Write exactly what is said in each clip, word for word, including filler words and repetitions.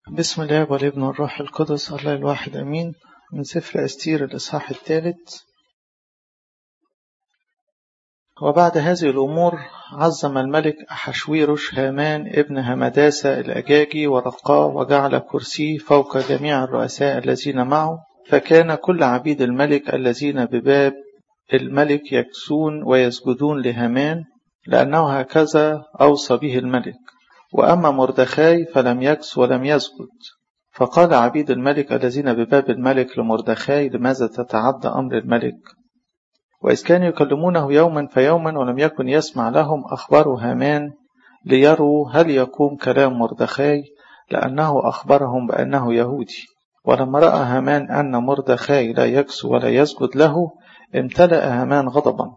بسم الله والابن والروح القدس الله الواحد أمين. من سفر أستير الإصحاح الثالث. وبعد هذه الأمور عظم الملك أحشويروش هامان ابن همداسة الأجاجي ورقاه وجعل كرسيه فوق جميع الرؤساء الذين معه، فكان كل عبيد الملك الذين بباب الملك يكسون ويسجدون لهامان، لأنه هكذا أوصى به الملك. وأما مردخاي فلم يكس ولم يسجد. فقال عبيد الملك الذين بباب الملك لمردخاي: لماذا تتعدى أمر الملك؟ وإذ كانوا يكلمونه يوما فيوما ولم يكن يسمع لهم، أخبروا هامان ليروا هل يقوم كلام مردخاي، لأنه أخبرهم بأنه يهودي. ولما رأى هامان أن مردخاي لا يكس ولا يسجد له، امتلأ هامان غضبا،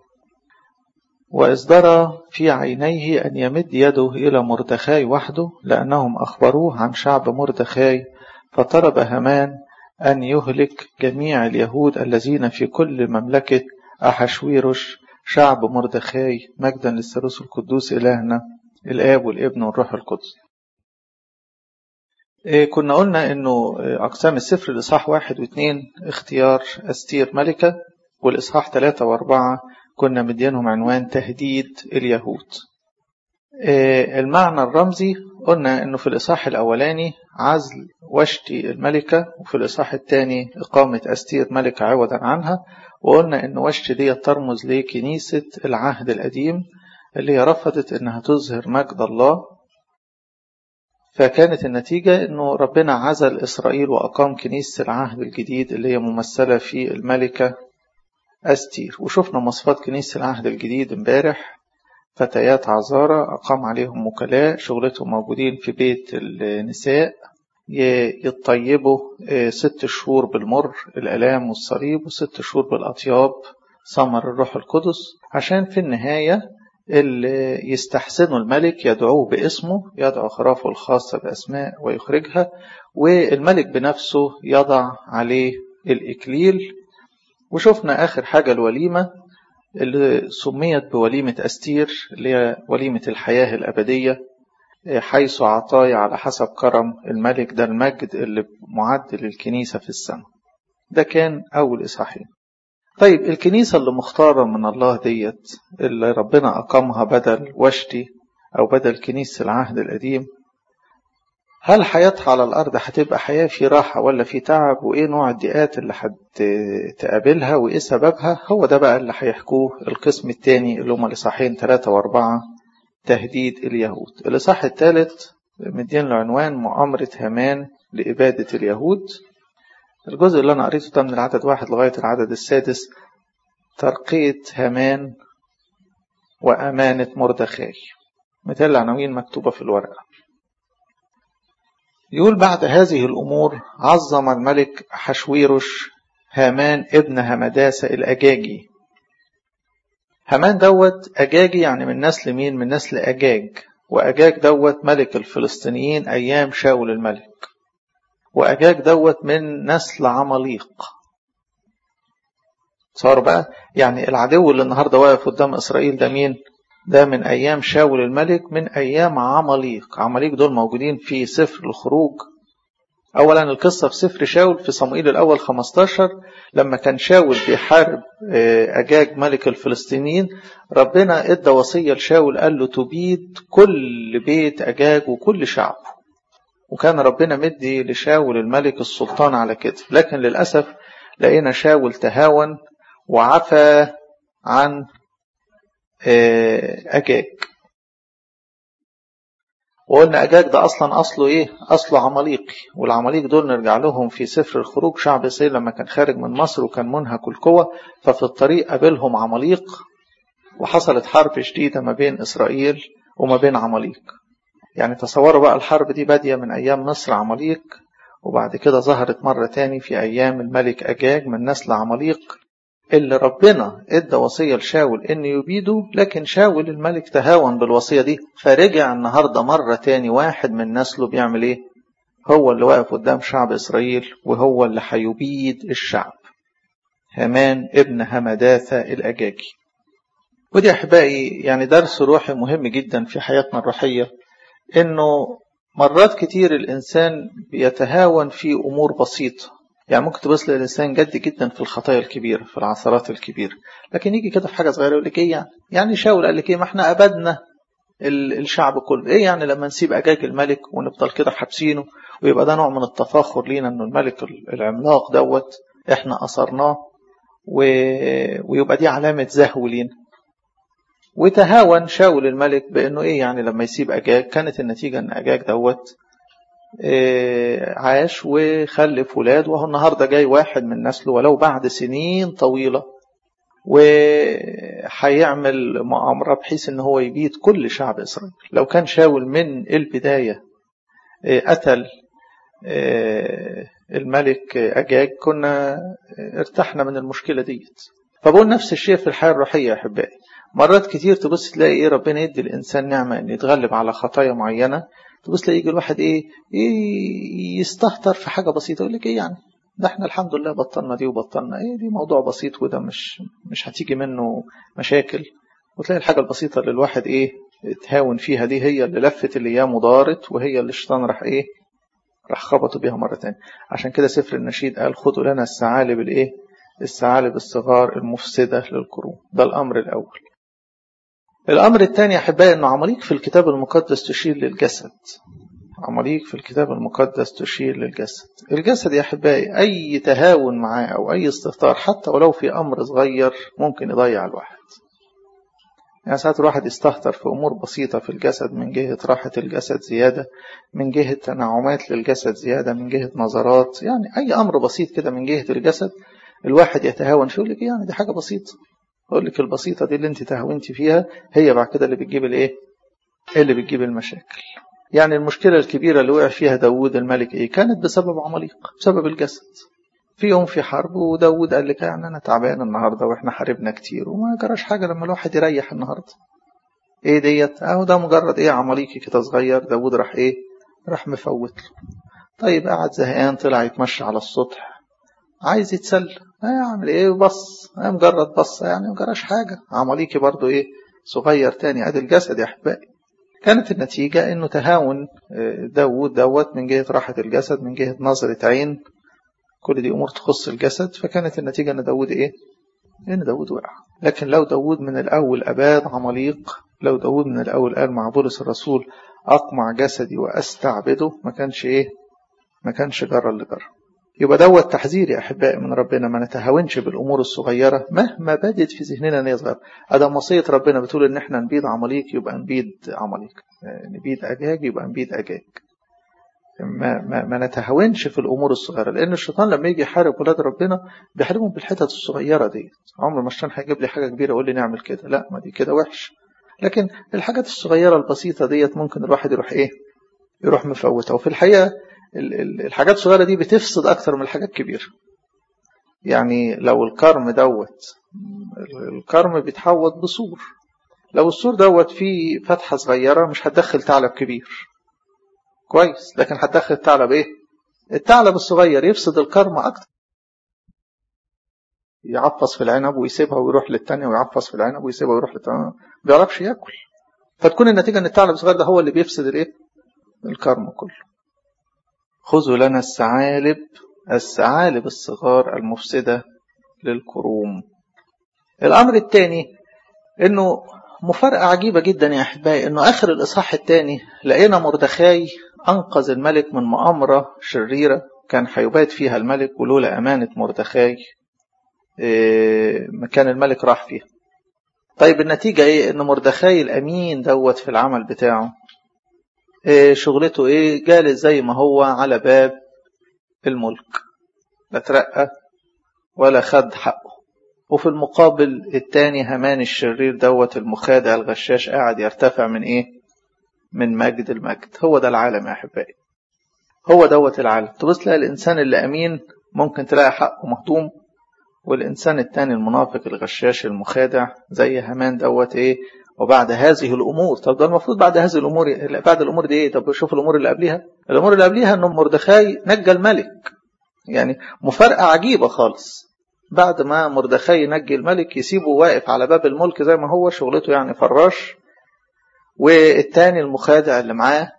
وإصدر في عينيه أن يمد يده إلى مردخاي وحده، لأنهم أخبروه عن شعب مردخاي. فطلب هامان أن يهلك جميع اليهود الذين في كل مملكة أحشويروش شعب مردخاي. مجدا للثالوث القدوس إلهنا الآب والابن والروح القدس. إيه كنا قلنا إنه أقسام السفر الإصحاح واحد واثنين اختيار أستير ملكة، والإصحاح ثلاثة وأربعة كنا مدينهم عنوان تهديد اليهود. المعنى الرمزي قلنا انه في الاصحاح الاولاني عزل وشتي الملكة، وفي الاصحاح الثاني اقامة أستير ملكة عوضا عنها. وقلنا ان وشتي دي ترمز لكنيسة العهد القديم اللي هي رفضت انها تظهر مجد الله، فكانت النتيجة انه ربنا عزل اسرائيل واقام كنيسة العهد الجديد اللي هي ممثلة في الملكة أستير. وشفنا مواصفات كنيسة العهد الجديد امبارح: فتيات عذارى أقام عليهم وكلاء شغلتهم موجودين في بيت النساء، يطيبوا ست شهور بالمر الآلام والصليب، وست شهور بالأطياب ثمر الروح القدس، عشان في النهاية اللي يستحسنوا الملك يدعوه باسمه، يدعو خرافه الخاصة بأسماء ويخرجها، والملك بنفسه يضع عليه الإكليل. وشفنا آخر حاجة الوليمة اللي سميت بوليمة أستير، اللي هي وليمة الحياة الأبدية، حيث عطايا على حسب كرم الملك، ده المجد اللي معد للكنيسة في السماء. ده كان أول إصحاحين. طيب الكنيسة اللي مختارة من الله ديت، اللي ربنا أقامها بدل وشتي أو بدل كنيسة العهد القديم، هل حياتها على الأرض هتبقى حياة في راحة ولا في تعب؟ وإيه نوع الضيقات اللي هتقابلها وإيه سببها؟ هو ده بقى اللي هيحكوه القسم الثاني اللي هم الإصحاحين ثلاثة وأربعة، تهديد اليهود. الإصحاح الثالث مدين له عنوان مؤامرة هامان لإبادة اليهود. الجزء اللي أنا قريته ده من العدد واحد لغاية العدد السادس، ترقية هامان وأمانة مردخاي. مثال العناوين مكتوبة في الورقة. يقول: بعد هذه الأمور عظم الملك أحشويروش هامان ابن همداسة الأجاجي. هامان دوت أجاجي يعني من نسل مين؟ من نسل أجاج. وأجاج دوت ملك الفلسطينيين أيام شاول الملك، وأجاج دوت من نسل عماليق. صار بقى يعني العدو اللي النهاردة واقف قدام إسرائيل ده مين؟ ده من أيام شاول الملك، من أيام عماليق. عماليق دول موجودين في سفر الخروج. أولا القصة في سفر شاول في صموئيل الأول خمستاشر، لما كان شاول بيحارب أجاج ملك الفلسطينيين، ربنا ادى وصية لشاول، قال له تبيد كل بيت أجاج وكل شعبه. وكان ربنا مدي لشاول الملك السلطان على كده، لكن للأسف لقينا شاول تهاون وعفى عن أجاج. وقلنا أجاج ده أصلا أصله إيه؟ أصله عماليقي. والعماليق دول نرجع لهم في سفر الخروج. شعب إسرائيل لما كان خارج من مصر وكان منهك القوة، ففي الطريق قابلهم عماليق، وحصلت حرب شديدة ما بين إسرائيل وما بين عماليق. يعني تصوروا بقى الحرب دي بادية من أيام مصر عماليق، وبعد كده ظهرت مرة تاني في أيام الملك أجاج من نسل عماليق، اللي ربنا ادى وصية لشاول ان يبيده، لكن شاول الملك تهاون بالوصية دي، فرجع النهاردة مرة تاني واحد من نسله بيعمل ايه؟ هو اللي واقف قدام شعب إسرائيل، وهو اللي هيبيد الشعب. هامان ابن همداثة الأجاجي. ودي أحبائي يعني درس روحي مهم جدا في حياتنا الروحية، انه مرات كتير الإنسان بيتهاون في أمور بسيطة، يعني ممكن تبص للإنسان جد جدا في الخطايا الكبيرة في العثرات الكبيرة، لكن يجي كده في حاجة صغيرة يقول لك إيه يعني يعني شاول قال لك إيه ما إحنا أبدنا الشعب كله، إيه يعني لما نسيب أجاج الملك ونفضل كده حابسينه ويبقى ده نوع من التفاخر لينا إنه الملك العملاق دوت إحنا أثرناه و... ويبقى دي علامة زهو لينا. وتهاون شاول الملك بأنه إيه يعني لما يسيب أجاج، كانت النتيجة أن أجاج دوت إيه عاش وخلف ولاد، وهو النهاردة جاي واحد من نسله ولو بعد سنين طويلة وحيعمل مؤامرة بحيث أنه هو يبيد كل شعب إسرائيل. لو كان شاول من البداية إيه قتل إيه الملك أجاج كنا ارتحنا من المشكلة ديت. فبقول نفس الشيء في الحياة الروحية يا أحبائي، مرات كتير تبص تلاقي إيه ربنا يدي الإنسان نعمة أن يتغلب على خطايا معينة، تبص تلاقي يجي الواحد إيه, إيه يستهتر في حاجة بسيطة يقول لك إيه يعني ده إحنا الحمد لله بطلنا دي وبطلنا إيه دي موضوع بسيط وده مش مش هتيجي منه مشاكل. وتلاقي الحاجة البسيطة اللي الواحد إيه تهاون فيها دي هي اللي لفت الأيام ودارت، وهي اللي الشيطان راح إيه راح خبطوا بيها مرة تانية. عشان كده سفر النشيد قال خدوا لنا الثعالب الإيه الثعالب الصغار المفسدة للكروم. ده الأمر الأول. الأمر الثاني يا أحبائي أنه عماليق في الكتاب المقدس تشير للجسد. عماليق في الكتاب المقدس تشير للجسد. الجسد يا أحبائي أي تهاون معاه أو أي استهتار حتى ولو في أمر صغير ممكن يضيع الواحد. يعني ساعات الواحد يستهتر في أمور بسيطة في الجسد، من جهة راحة الجسد زيادة، من جهة تنعمات للجسد زيادة، من جهة نظرات، يعني أي أمر بسيط كده من جهة الجسد الواحد يتهاون فيه. يقول لك يعني دي حاجة بسيطة. أقول لك البسيطة دي اللي انت تهاونتي فيها هي بعد كده اللي بتجيب الايه اللي بتجيب المشاكل. يعني المشكلة الكبيرة اللي وقع فيها داود الملك ايه كانت بسبب عماليق، بسبب الجسد. في يوم في حرب وداود قال لك يعني انا تعبان النهاردة واحنا حاربنا كتير وما جراش حاجة لما الواحد يريح النهاردة. ايه ديت اهو ده مجرد ايه عماليقي كده صغير. داود راح ايه راح مفوت له. طيب قعد زهقان طلع يتمشى على السطح عايز يتسلى، هيعمل ايه بص مجرد بص يعني مجراش حاجة. عماليقي برضو ايه صغير تاني. ادي الجسد يا احبائي. كانت النتيجة انه تهاون داود دوت من جهة راحة الجسد، من جهة نظرة عين، كل دي امور تخص الجسد. فكانت النتيجة ان داود ايه ان داود وقع. لكن لو داود من الاول اباد عماليق، لو داود من الاول قال مع بولس الرسول اقمع جسدي واستعبده، ما كانش ايه ما كانش جرى اللي جرى. يبقى دوت تحذير يا أحبائي من ربنا، ما نتهاونش بالأمور الصغيرة مهما بدت في ذهننا أن يصغر. أدام وصية ربنا بتقول إن إحنا نبيد عماليق يبقى نبيد عماليق، نبيد أجاج يبقى نبيد أجاج. ما, ما, ما نتهاونش في الأمور الصغيرة، لأن الشيطان لما يجي يحارب ولاد ربنا بيحاربهم بالحتت الصغيرة دي. عمر ما الشيطان هيجيب لي حاجة كبيرة يقول لي نعمل كده، لا ما دي كده وحش. لكن الحاجات الصغيرة البسيطة ديت ممكن الواحد يروح إيه يروح مفوتها. وفي الحقيقة الحاجات الصغيرة دي بتفسد أكتر من الحاجات الكبيرة. يعني لو الكرم دوت الكرم بيتحوط بسور، لو السور دوت فيه فتحة صغيرة مش هتدخل ثعلب كبير كويس، لكن هتدخل ثعلب ايه الثعلب الصغير يفسد الكرم أكتر. يعفص في العنب ويسيبها ويروح للتانية، ويعفص في العنب ويسيبها ويروح للتانية، ما بيعرفش يأكل. فتكون النتيجة ان الثعلب الصغير ده هو اللي بيفسد الايه الكرم كله. خذوا لنا الثعالب الثعالب الصغار المفسدة للكروم. الأمر الثاني إنه مفارقة عجيبة جدا يا أحبائي، إنه آخر الإصحاح الثاني لقينا مردخاي أنقذ الملك من مؤامرة شريرة كان حيبات فيها الملك، ولولا أمانة مردخاي مكان الملك راح فيها. طيب النتيجة إيه؟ إن مردخاي الأمين دوت في العمل بتاعه إيه شغلته إيه جالس زي ما هو على باب الملك، لا ترقى ولا خد حقه. وفي المقابل التاني هامان الشرير دوت المخادع الغشاش قاعد يرتفع من إيه من مجد المجد. هو ده العالم يا أحبائي، هو دوت العالم. تبص تلاقي الإنسان اللي أمين ممكن تلاقي حقه مهضوم، والإنسان التاني المنافق الغشاش المخادع زي هامان دوت إيه. وبعد هذه الأمور، طب ده المفروض بعد هذه الأمور، بعد الأمور دي إيه؟ طب شوف الأمور اللي قبلها. الأمور اللي قبلها إنه مردخاي نجى الملك. يعني مفارقة عجيبة خالص. بعد ما مردخاي نجي الملك يسيبه واقف على باب الملك زي ما هو شغلته يعني فراش، والتاني المخادع اللي معاه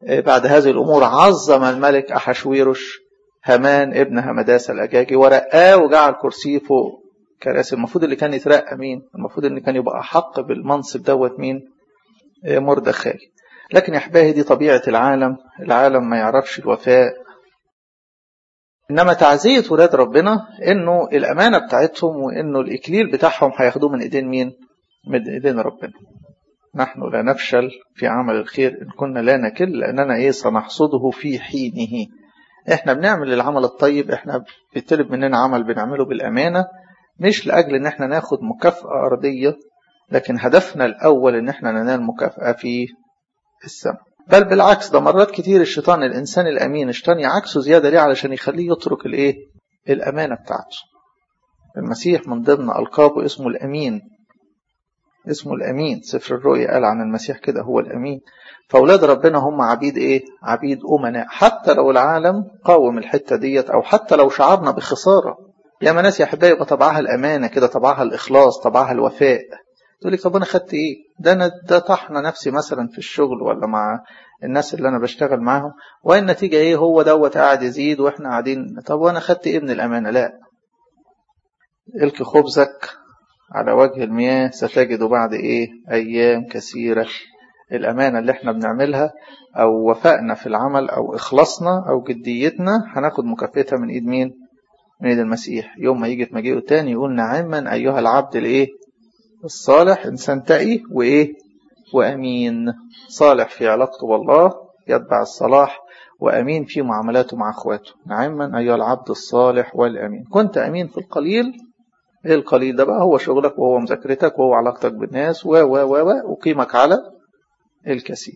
بعد هذه الأمور عظم الملك أحشويروش هامان ابن همداس الأجاجي ورقاه وجعل كرسيه فوق كراسي. المفروض اللي كان يترقى مين؟ المفروض اللي كان يبقى أحق بالمنصب دوت مين؟ مردخاي. لكن يا أحبائي دي طبيعة العالم، العالم ما يعرفش الوفاء. إنما تعزية ولاد ربنا إنه الأمانة بتاعتهم وإنه الإكليل بتاعهم هياخدوه من إيدين مين؟ من إيدين ربنا. نحن لا نفشل في عمل الخير إن كنا لا نكل لأننا إيه سنحصده في حينه. إحنا بنعمل العمل الطيب، إحنا بيطلب مننا عمل بنعمله بالأمانة، مش لأجل إن إحنا ناخد مكافأة أرضية، لكن هدفنا الأول إن إحنا ننال مكافأة في السماء. بل بالعكس، ده مرات كتير الشيطان الإنسان الأمين الشيطان يعكسه زيادة ليه علشان يخليه يترك الإيه؟ الأمانة بتاعته. المسيح من ضمن ألقابه اسمه الأمين، اسمه الأمين. سفر الرؤيا قال عن المسيح كده هو الأمين. فأولاد ربنا هم عبيد إيه؟ عبيد أمناء. حتى لو العالم قاوم الحتة ديت أو حتى لو شعرنا بخسارة. يا ناس يا حبايبي يبقى طبعها الأمانة كده، طبعها الإخلاص، طبعها الوفاء. تقول لك طب أنا خدت إيه؟ ده أنا ده طحنا نفسي مثلا في الشغل ولا مع الناس اللي أنا بشتغل معاهم، وإن النتيجة إيه؟ هو دوت قاعد يزيد وإحنا قاعدين. طب وأنا خدت إيه من الأمانة؟ لا. إلك خبزك على وجه المياه ستجد بعد إيه؟ أيام كثيرة. الأمانة اللي إحنا بنعملها أو وفائنا في العمل أو إخلاصنا أو جديتنا هناخد مكافأتها من إيد مين؟ من إيد المسيح. يوم ما يجي في مجيئه تاني يقول نعما أيها العبد الإيه؟ الصالح، إنسان تقي وإيه؟ وأمين. صالح في علاقته بالله يتبع الصلاح، وأمين في معاملاته مع أخواته. نعما أيها العبد الصالح والأمين، كنت أمين في القليل. إيه القليل ده بقى؟ هو شغلك وهو مذاكرتك وهو علاقتك بالناس و و و وقيمك على الكثير.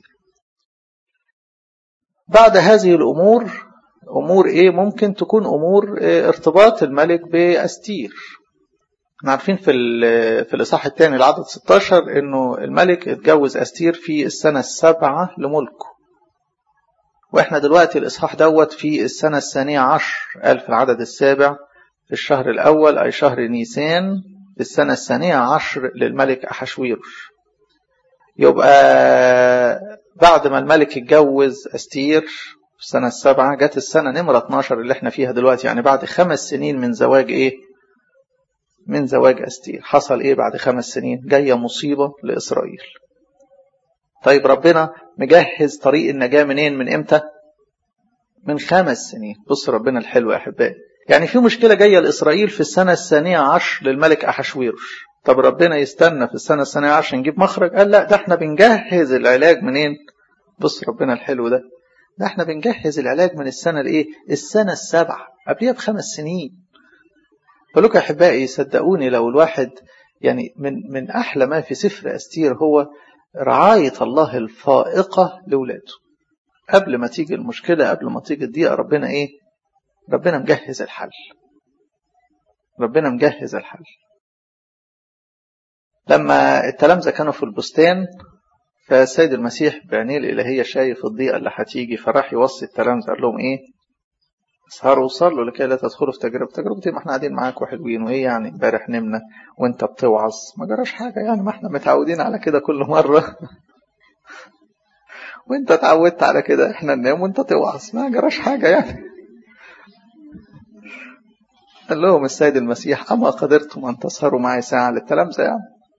بعد هذه الأمور أمور إيه؟ ممكن تكون أمور إيه؟ ارتباط الملك بأستير. احنا عارفين في في الإصحاح الثاني العدد ستة عشر إنه الملك اتجوز أستير في السنة السابعة لملكه، وإحنا دلوقتي الإصحاح دوت في السنة الثانية عشر. قال في العدد السابع في الشهر الأول أي شهر نيسان في السنة الثانية عشر للملك أحشويروش. يبقى بعد ما الملك اتجوز أستير في السنة السابعة جت السنة نمرة اتناشر اللي احنا فيها دلوقتي، يعني بعد خمس سنين من زواج ايه؟ من زواج أستير. حصل ايه بعد خمس سنين؟ جاية مصيبة لإسرائيل. طيب ربنا مجهز طريق النجاة منين؟ من امتى؟ من خمس سنين. بص ربنا الحلو يا أحبائي، يعني في مشكلة جاية لإسرائيل في السنة الثانية عشر للملك أحشويروش. طب ربنا يستنى في السنة الثانية عشر نجيب مخرج؟ قال لا، ده احنا بنجهز العلاج منين؟ بص ربنا الحلو ده، ده احنا بنجهز العلاج من السنة الايه؟ السنة السابعة، قبلها بخمس سنين. فلوك يا أحبائي صدقوني لو الواحد يعني من من أحلى ما في سفر أستير هو رعاية الله الفائقة لولاده. قبل ما تيجي المشكلة، قبل ما تيجي الضيقة، ربنا ايه؟ ربنا مجهز الحل. ربنا مجهز الحل. لما التلامذة كانوا في البستان، فالسيد المسيح بعينيه الإلهية شايف الضيقة اللي هتيجي، فراح يوصي التلامذة قال لهم ايه؟ اسهروا وصلوا لكي لا تدخلوا في تجربة. تجربتي ما احنا قاعدين معاك وحلوين، وايه يعني امبارح نمنا وانت بتوعظ؟ ما جراش حاجة يعني، ما احنا متعودين على كده كل مرة وانت اتعودت على كده، احنا ننام وانت توعظ، ما جراش حاجة يعني. قال لهم السيد المسيح أما قدرتم أن تسهروا معي ساعة؟ للتلامذة يعني،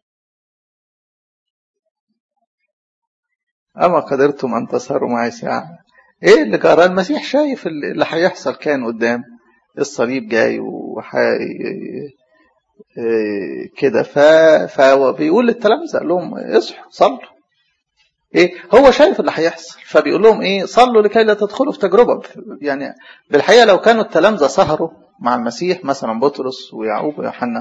أما قدرتم أن تسهروا معي ساعة؟ إيه اللي جرى؟ المسيح شايف اللي هيحصل كان قدام، الصليب جاي وحي كده. فبيقول للتلامذة قال لهم اصحوا صلوا. إيه هو شايف اللي هيحصل، فبيقول لهم إيه؟ صلوا لكي لا تدخلوا في تجربة. يعني بالحقيقة لو كانوا التلامذة سهروا مع المسيح مثلا بطرس ويعقوب ويوحنا،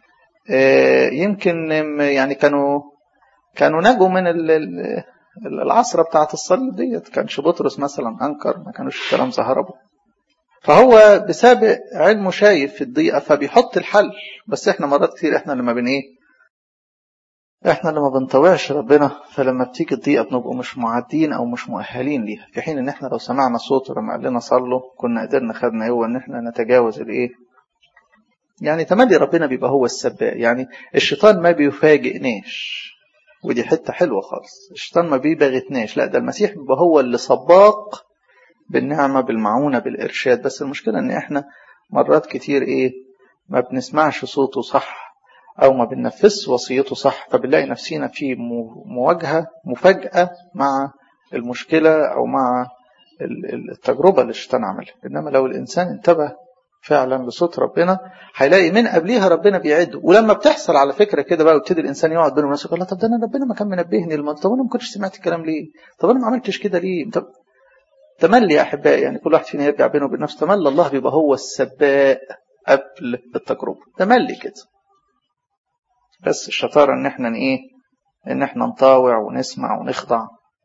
يمكن يعني كانوا كانوا نجوا من العصرة بتاعة الصليب ديت. كانش بطرس مثلا أنكر، ما كانوش التلامذة هربوا. فهو بسابق علمه شايف في الضيقة فبيحط الحل. بس احنا مرات كتير احنا لما بن ايه احنا لما بنطوعش ربنا، فلما بتيجي الضيقة بنبقى مش معدين او مش مؤهلين ليها، في حين ان احنا لو سمعنا صوته لما قال لنا صلوا كنا قدرنا خدنا هو ان احنا نتجاوز الايه. يعني تملي ربنا بيبقى هو السباق. يعني الشيطان ما بيفاجئناش، ودي حتة حلوة خالص. الشيطان ما بيبغتناش، لا ده المسيح بيبقى هو اللي سباق بالنعمة بالمعونة بالإرشاد. بس المشكلة ان احنا مرات كتير ايه ما بنسمعش صوته صح او ما بننفذش وصيته صح، فبنلاقي نفسينا في مواجهة مفاجأة مع المشكلة او مع التجربة اللي الشيطان عملها. انما لو الانسان انتبه فعلا لصوت ربنا هيلاقي من قبليها ربنا بيعده. ولما بتحصل على فكرة كده بقى ويبتدي الانسان يقعد بينه ونفسه يقول طب ده انا ربنا ما كان منبهني لما، طب انا ما كنتش سمعت الكلام ليه، طب انا ما عملتش كده ليه. طب تملي يا احبائي، يعني كل واحد فينا يرجع بينه وبين نفسه، تملي الله بيبقى هو السباق قبل التجربة، تملي كده. بس الشطارة ان احنا ايه ان احنا نطاوع ونسمع ونخضع.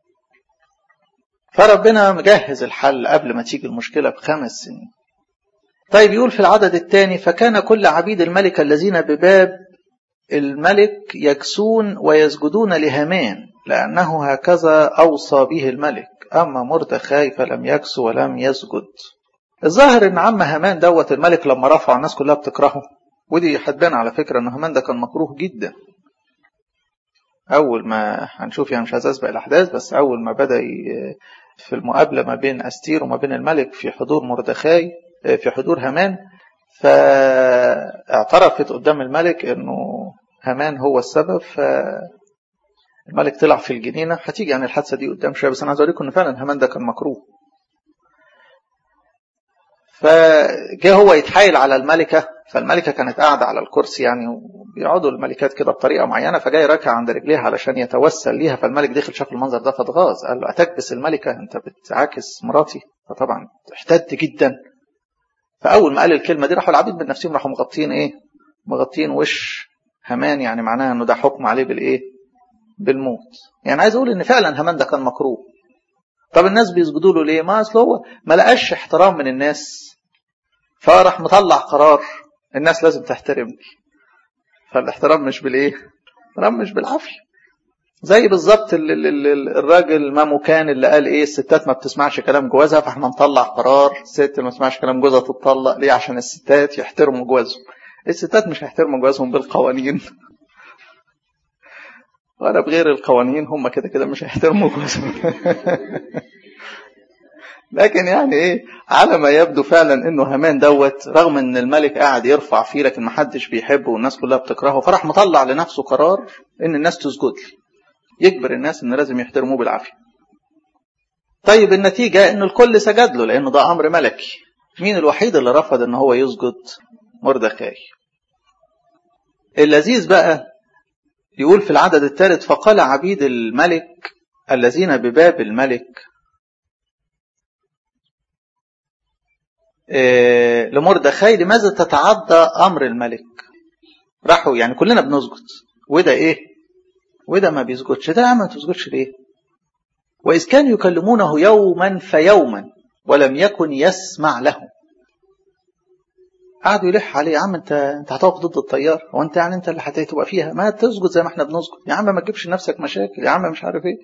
فربنا مجهز الحل قبل ما تيجي المشكلة بخمس سنين. طيب يقول في العدد الثاني فكان كل عبيد الملك الذين بباب الملك يكسون ويسجدون لهامان لأنه هكذا أوصى به الملك، أما مردخاي فلم يكس ولم يسجد. الظاهر ان عم هامان دوت الملك لما رفع الناس كلها بتكرهه، ودي هتبان على فكرة ان هامان ده كان مكروه جدا. اول ما هنشوف يعني مش عايز اسبق الاحداث، بس اول ما بدأ في المقابلة ما بين استير وما بين الملك في حضور مردخاي في حضور هامان، فاعترفت قدام الملك انه هامان هو السبب. فالملك طلع في الجنينة، هتيجي يعني الحادثة دي قدام شوية، بس انا عايز اوريكم ان فعلا هامان ده كان مكروه. فجاء هو يتحايل على الملكة، فالملكة كانت قاعدة على الكرسي يعني، وبيقعدوا الملكات كده بطريقة معينة، فجاي راكع عند رجليها علشان يتوسل ليها. فالملك دخل شاف المنظر ده فاتغاظ، قال له أتكبس الملكة، أنت بتعاكس مراتي. فطبعا احتد جدا. فأول ما قال الكلمة دي راحوا العبيد من نفسهم راحوا مغطين إيه مغطين وش هامان، يعني معناها إنه ده حكم عليه بالإيه بالموت. يعني عايز أقول إن فعلا هامان ده كان مكروه. طب الناس بيسجدوا له ليه؟ ما أصل هو ما لقاش احترام من الناس، فراح مطلع قرار الناس لازم تحترمني. فالاحترام مش بالايه الاحترام مش بالعافيه. زي بالظبط الراجل ما مكان اللي قال ايه الستات ما بتسمعش كلام جوازها، فاحنا نطلع قرار الست اللي ما تسمعش كلام جوزها تتطلق. ليه؟ عشان الستات يحترموا جوازهم. الستات مش هيحترموا جوازهم بالقوانين ولا بغير القوانين، هم كده كده مش هيحترموا جوازهم لكن يعني ايه على ما يبدو فعلا انه هامان دوت رغم ان الملك قاعد يرفع فيه لكن ما حدش بيحبه والناس كلها بتكرهه، فراح مطلع لنفسه قرار ان الناس تسجد لي، يجبر الناس ان لازم يحترموه بالعافيه. طيب النتيجه ان الكل سجد له لانه ده امر ملكي. مين الوحيد اللي رفض ان هو يسجد؟ مردخاي. اللذيذ بقى يقول في العدد الثالث فقال عبيد الملك الذين بباب الملك إيه لمردخاي لماذا تتعدى أمر الملك؟ راحوا يعني كلنا بنسجد وده إيه وده ما بيسجدش، ده ما تسجدش ليه؟ وإذ كانوا يكلمونه يوما فيوما ولم يكن يسمع لهم. قعدوا يلح عليه، يا عم انت انت هتقف ضد التيار، هو انت يعني انت اللي هتبقى فيها؟ ما تسجد زي ما احنا بنسجد يا عم، ما تجيبش لنفسك مشاكل يا عم، مش عارف ايه.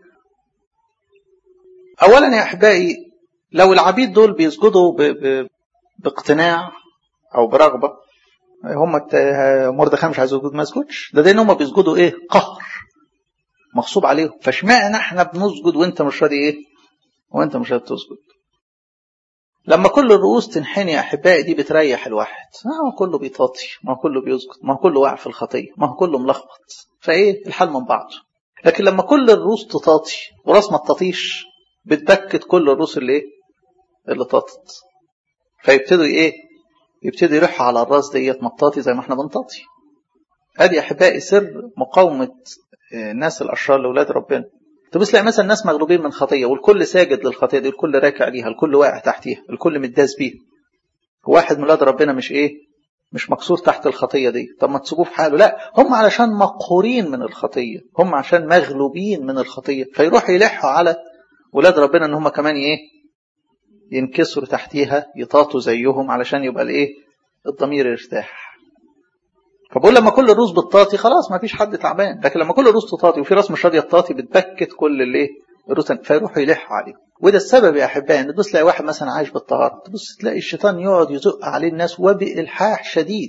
اولا يا احبائي لو العبيد دول بيسجدوا ب... ب... باقتناع او برغبه، هم مردخاي مش عايز يسجد ما يسجدش. ده ده ان هم بيسجدوا ايه قهر مغصوب عليهم، فاشمعنى احنا بنسجد وانت مش راضي ايه وانت مش راضي تسجد؟ لما كل الرؤوس تنحني يا احبائي دي بتريح الواحد. ما هو كله بيطاطي، ما هو كله بيسجد، ما هو كله واقع في الخطيه، ما هو كله ملخبط، فايه الحال من بعضه. لكن لما كل الرؤوس تطاطي وراس ما تطيش بتبكت كل الرؤوس اللي ايه اللي طاطت، فيبتدوا ايه يبتدي يروح على الراس ديت مطاطي زي ما احنا بنطاطي. ادي يا احبائي سر مقاومه الناس الاشرار لاولاد ربنا. تبص تلاقي مثلا الناس مغلوبين من خطيه والكل ساجد للخطيه دي، الكل راكع ليها، الكل واقع تحتيها، الكل متداس بيها. واحد من اولاد ربنا مش ايه مش مكسور تحت الخطيه دي، طب ما تسيبوه في حاله. لا، هم علشان مقهورين من الخطيه، هم عشان مغلوبين من الخطيه، فيروحوا يلحوا على اولاد ربنا ان هم كمان ايه ينكسروا تحتيها يطاطوا زيهم علشان يبقى الايه الضمير يرتاح. فبقول لما كل الروس بتطاطي خلاص ما فيش حد تعبان، لكن لما كل الروس تطاطي وفي راس مش راضيه تطاطي بتبكت كل الايه الروس، فيروحوا يلحوا عليه. وده السبب يا احبائي ان تبص تلاقي واحد مثلا عايش بالطهاره، تبص تلاقي الشيطان يقعد يزق عليه الناس وبالحاح شديد،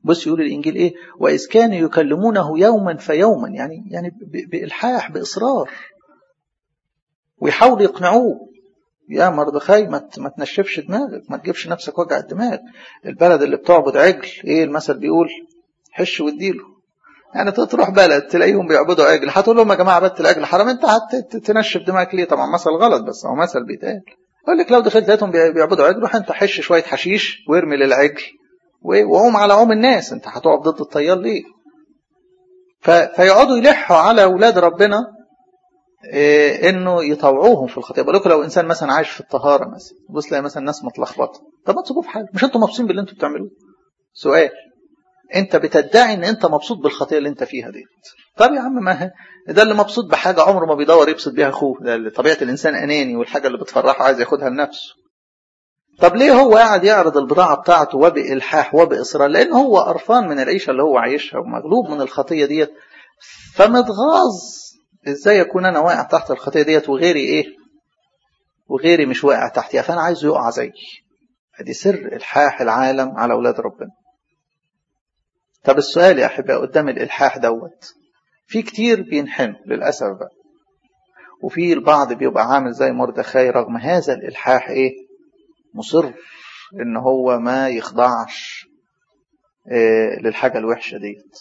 بص يقول الإنجيل إيه؟ وإذ كانوا يكلمونه يوما فيوما، يعني يعني بإلحاح بإصرار، ويحاولوا يقنعوه. يا مردخاي ما ما تنشفش دماغك، ما تجيبش نفسك وجع الدماغ. البلد اللي بتعبد عجل، إيه المثل بيقول؟ حش واديله. يعني تروح بلد تلاقيهم بيعبدوا عجل، هتقول لهم يا جماعة عبدت العجل حرام، أنت هتنشف دماغك ليه؟ طبعا مثل غلط، بس هو مثل بيتقال. يقول لك لو دخلت لقيتهم بيعبدوا عجل، روح أنت حش شوية حشيش وارمي للعجل وقوم على عوم الناس، أنت هتقف ضد الطيار ليه؟ فيقعدوا يلحوا على أولاد ربنا إيه إنه يطوعوهم في الخطيئة. بقول لكم لو إنسان مثلا عايش في الطهارة مثلا، بص تلاقي مثلا ناس متلخبطة، طب ما تسيبوه في حاله، مش أنتوا مبسوطين باللي أنتوا بتعملوه؟ سؤال، أنت بتدعي إن أنت مبسوط بالخطيئة اللي أنت فيها دي، طب يا عم ما ده اللي مبسوط بحاجة عمره ما بيدور يبسط بيها أخوه، ده اللي طبيعة الإنسان أناني، والحاجة اللي بتفرحه عايز ياخدها لنفسه. طب ليه هو قاعد يعرض البضاعة بتاعته وبإلحاح وبإصرار؟ لأن هو قرفان من العيشة اللي هو عايشها ومغلوب من الخطية ديت، فمتغاظ ازاي يكون انا واقع تحت الخطية ديت وغيري ايه، وغيري مش واقع تحتها، فانا عايزه يقع زيي. ادي سر الحاح العالم على اولاد ربنا. طب السؤال يا احبائي قدام الالحاح دوت، في كتير بينحنوا للاسف بقى، وفي البعض بيبقى عامل زي مردخاي رغم هذا الالحاح ايه، مصر ان هو ما يخضعش إيه للحاجة الوحشة ديت.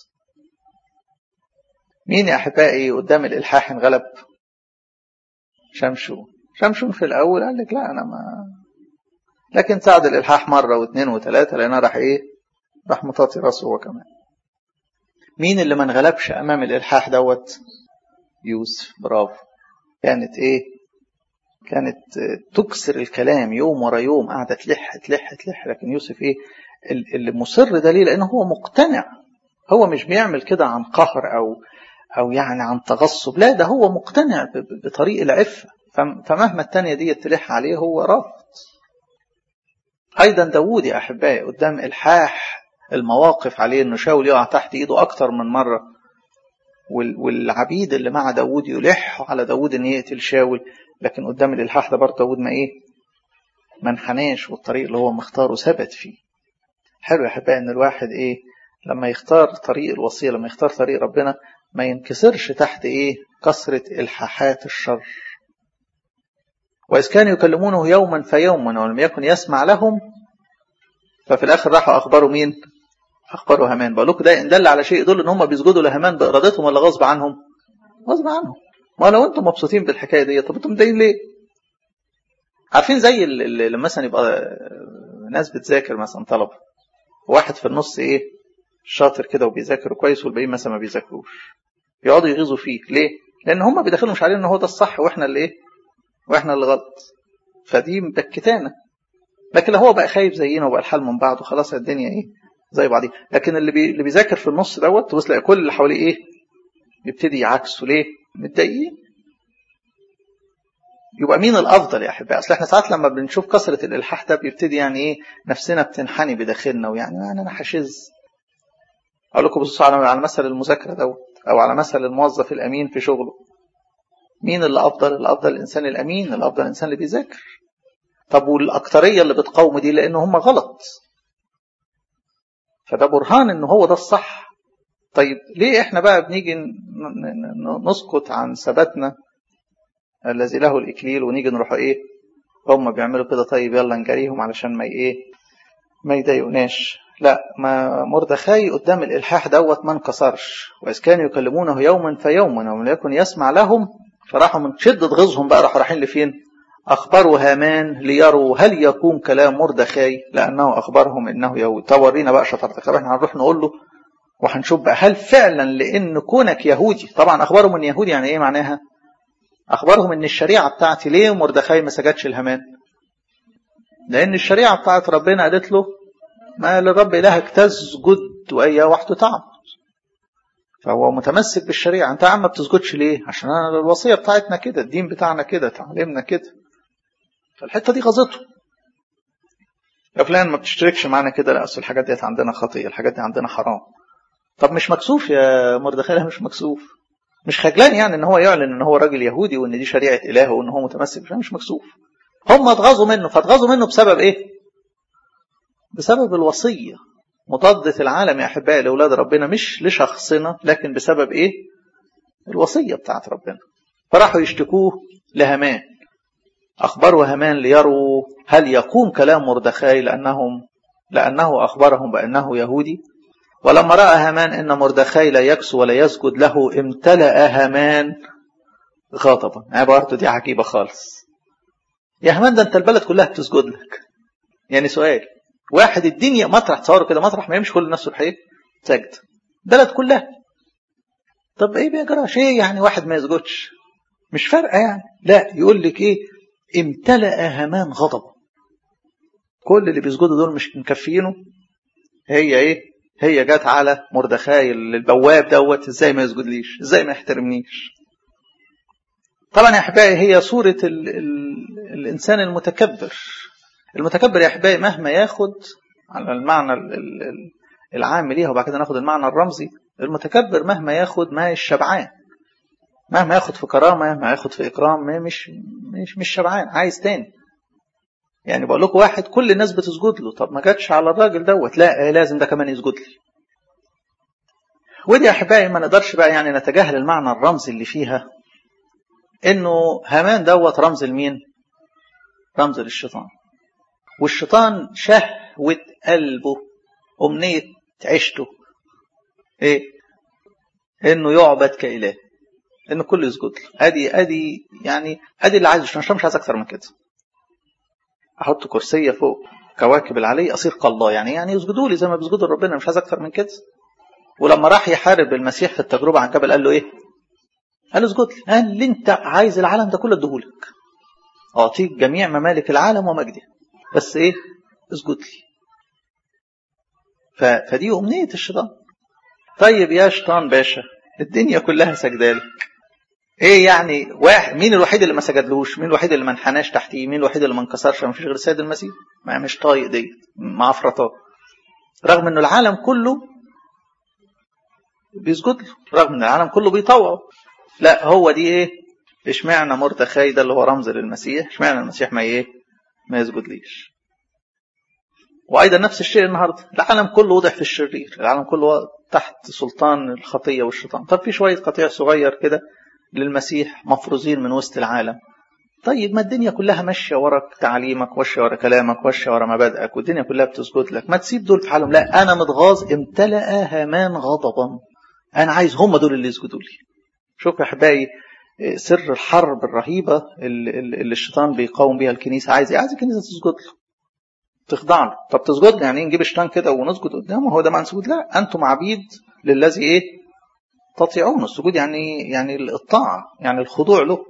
مين يا أحبائي قدام الإلحاح انغلب؟ شمشون. شمشون في الأول قال لك لا أنا ما، لكن ساعد الإلحاح مرة واثنين وثلاثة لأنه راح إيه، راح مطاطي راسه هو كمان. مين اللي ما انغلبش أمام الإلحاح دوت؟ يوسف. برافو. كانت إيه، كانت تكسر الكلام يوم ورا يوم، قاعدة تلح تلح تلح، لكن يوسف إيه اللي مصر ده ليه؟ لأنه هو مقتنع، هو مش بيعمل كده عن قهر أو أو يعني عن تغصب، لا ده هو مقتنع بطريق العفة، فمهما التانية دي تلح عليه هو رافض. أيضا داود يا أحبائي قدام إلحاح المواقف عليه إنه شاول يقع تحت إيده أكتر من مرة، والعبيد اللي مع داود يلحوا على داود إن يقتل شاول، لكن قدام الإلحاح ده برضه داود ما إيه، ما انحناش، والطريق اللي هو مختاره ثبت فيه. حلو يا أحبائي إن الواحد إيه لما يختار طريق الوصية، لما يختار طريق ربنا ما ينكسرش تحت إيه كسرة إلحاحات الشر. وإذ كانوا يكلمونه يوما فيوما ولم يكن يسمع لهم، ففي الآخر راحوا أخبروا مين؟ أخبروا هامان. بقول لكم ده إن دل على شيء يدل إن هم بيسجدوا لهامان بإرادتهم ولا غصب عنهم؟ غصب عنهم. ما لو أنتم مبسوطين بالحكاية دي، طب أنتم مضايقين ليه؟ عارفين زي اللي مثلا يبقى ناس بتذاكر مثلا طلبة، واحد في النص إيه شاطر كده وبيذاكر كويس والباقيين مثلا ما بيذاكروش، يقعدوا يغيظوا فيه ليه؟ لأن هم بيدخلوا مش عليه إن هو ده الصح وإحنا اللي إيه، وإحنا اللي غلط، فدي مبكتانا. لكن لو هو بقى خايف زينا وبقى الحال من بعض وخلاص الدنيا إيه زي بعضيه. لكن اللي بي... اللي بيذاكر في النص دوت تبص تلاقي كل اللي حواليه إيه يبتدي يعكسوا ليه؟ متضايقين. يبقى مين الأفضل يا أحبائي؟ أصل إحنا ساعات لما بنشوف كثرة الإلحاح ده بيبتدي يعني إيه نفسنا بتنحني بداخلنا، ويعني أنا أنا حشز. أقول لكم بصوا على على مثل المذاكرة دوت أو على مثل الموظف الأمين في شغله. مين اللي أفضل؟ الأفضل الإنسان الأمين، الأفضل الإنسان اللي بيذاكر. طب والأكترية اللي بتقاوم دي لأن هم غلط، فده برهان إنه هو ده الصح. طيب ليه إحنا بقى بنيجي نسكت عن ثباتنا الذي له الإكليل ونيجي نروح إيه هم بيعملوا كده، طيب يلا نجريهم علشان ما إيه ما يضايقوناش؟ لا، ما مردخاي قدام الإلحاح دوت ما انكسرش. وإذ كانوا يكلمونه يوما فيوما ولم يكن يسمع لهم، فراحوا من شدة غيظهم بقى راحوا رايحين لفين؟ أخبروا هامان ليروا هل يقوم كلام مردخاي لأنه أخبرهم إنه يهود. تورينا بقى شطارتك. طب احنا هنروح نقول له وهنشوف بقى هل فعلا لأن كونك يهودي. طبعا أخبرهم إن يهودي يعني إيه معناها؟ أخبرهم إن الشريعة بتاعتي ليه مردخاي ما سجدش الهامان؟ لأن الشريعة بتاعت ربنا قالت له ما للرب إلهك تسجد وإياه وحده تعبد. فهو متمسك بالشريعة. أنت عم ما بتسجدش ليه؟ عشان أنا الوصية بتاعتنا كده، الدين بتاعنا كده، تعلمنا كده. فالحتة دي غزته. يا فلان ما بتشتركش معنا كده، لا أصل الحاجات دي عندنا خطية، الحاجات دي عندنا حرام. طب مش مكسوف يا مردخاي؟ مش مكسوف، مش خجلان يعني ان هو يعلن ان هو راجل يهودي وان دي شريعة إله وان هو متمسك، مش مكسوف. هم اتغاظوا منه، فاتغاظوا منه بسبب ايه؟ بسبب الوصية. مضادة العالم يا أحبائي لأولاد ربنا مش لشخصنا، لكن بسبب إيه؟ الوصية بتاعت ربنا. فراحوا يشتكوه لهامان، أخبروا هامان ليروا هل يقوم كلام مردخاي لأنهم لأنه أخبرهم بأنه يهودي. ولما رأى هامان إن مردخاي لا يكسو ولا يسجد له امتلأ هامان غضبا. عبارته دي عجيبة خالص. يا هامان ده أنت البلد كلها بتسجد لك. يعني سؤال، واحد الدنيا مطرح تصوروا كده، مطرح ما يمشي كل الناس الحقيقة سجد، بلد كلها. طب ايه بيجرى شيء يعني واحد ما يسجدش؟ مش فارقه يعني. لا، يقول لك ايه؟ امتلأ هامان غضبا. كل اللي بيسجدوا دول مش مكفينه. هي ايه؟ هي جت على مردخاي البواب دوت، ازاي ما يسجدليش؟ ازاي ما يحترمنيش؟ طبعا يا احبائي هي صوره ال ال الانسان المتكبر. المتكبر يا احبائي مهما ياخد على المعنى ال ال العام ليها، وبعد كده ناخد المعنى الرمزي. المتكبر مهما ياخد ما الشبعان، مهما ياخد في كرامة، مهما ياخد في إكرام، مش مش مش شبعان، عايز تاني. يعني بقول لكم واحد كل الناس بتسجد له، طب ما جاتش على الراجل دوت، لا لازم ده كمان يسجد لي. ودي يا أحبائي ما نقدرش بقى يعني نتجاهل المعنى الرمزي اللي فيها، إنه هامان دوت رمز لمين؟ رمز للشيطان. والشيطان شهوة قلبه، أمنية عيشته إيه؟ إنه يعبد كإله، إن كل يسجد له. أدي أدي يعني أدي اللي عايزه، مش مش عايز أكتر من كده. أحط كرسية فوق كواكب العلي أصير كالله، يعني يعني يسجدوا لي زي ما بيسجدوا لربنا، مش عايز أكتر من كده. ولما راح يحارب المسيح في التجربة عن جبل قال له إيه؟ قال له اسجد لي. قال لي أنت عايز العالم ده كله أديهولك، أعطيك جميع ممالك العالم ومجده، بس إيه؟ اسجد لي. فدي أمنية الشيطان. طيب يا شيطان باشا، الدنيا كلها سجدالك، ايه يعني واحد مين الوحيد اللي ما سجدلوش؟ مين الوحيد اللي ما انحناش تحتيه؟ مين الوحيد اللي ما انكسرش؟ ما فيش غير السيد المسيح. ما مش طايق دي مع فرطاه، رغم انه العالم كله بيسجد له، رغم ان العالم كله بيطوعه. لا هو دي ايه؟ اشمعنى مردخاي ده اللي هو رمز للمسيح، اشمعنى المسيح ما ايه؟ ما يسجدليش. وايضا نفس الشيء النهارده، العالم كله وضع في الشرير، العالم كله تحت سلطان الخطيه والشيطان. طب في شويه قطيع صغير كده للمسيح مفروزين من وسط العالم. طيب ما الدنيا كلها ماشيه ورا تعليمك، ماشيه ورا كلامك، ماشيه ورا مبادئك، والدنيا كلها بتسجد لك، ما تسيب دول في حالهم. لا انا متغاظ. امتلأ هامان غضبا، انا عايز هم دول اللي يسجدوا لي. شوف يا احبائي سر الحرب الرهيبه اللي, اللي الشيطان بيقاوم بيها الكنيسه. عايز ايه؟ عايز الكنيسه تسجد له، تخضع له. طب تسجد له يعني نجيب شيطان كده ونسجد قدامه؟ هو ده معنى سجود؟ لا، انتم عبيد للذي ايه؟ تطيعون. السجود يعني يعني الطاعه، يعني الخضوع له.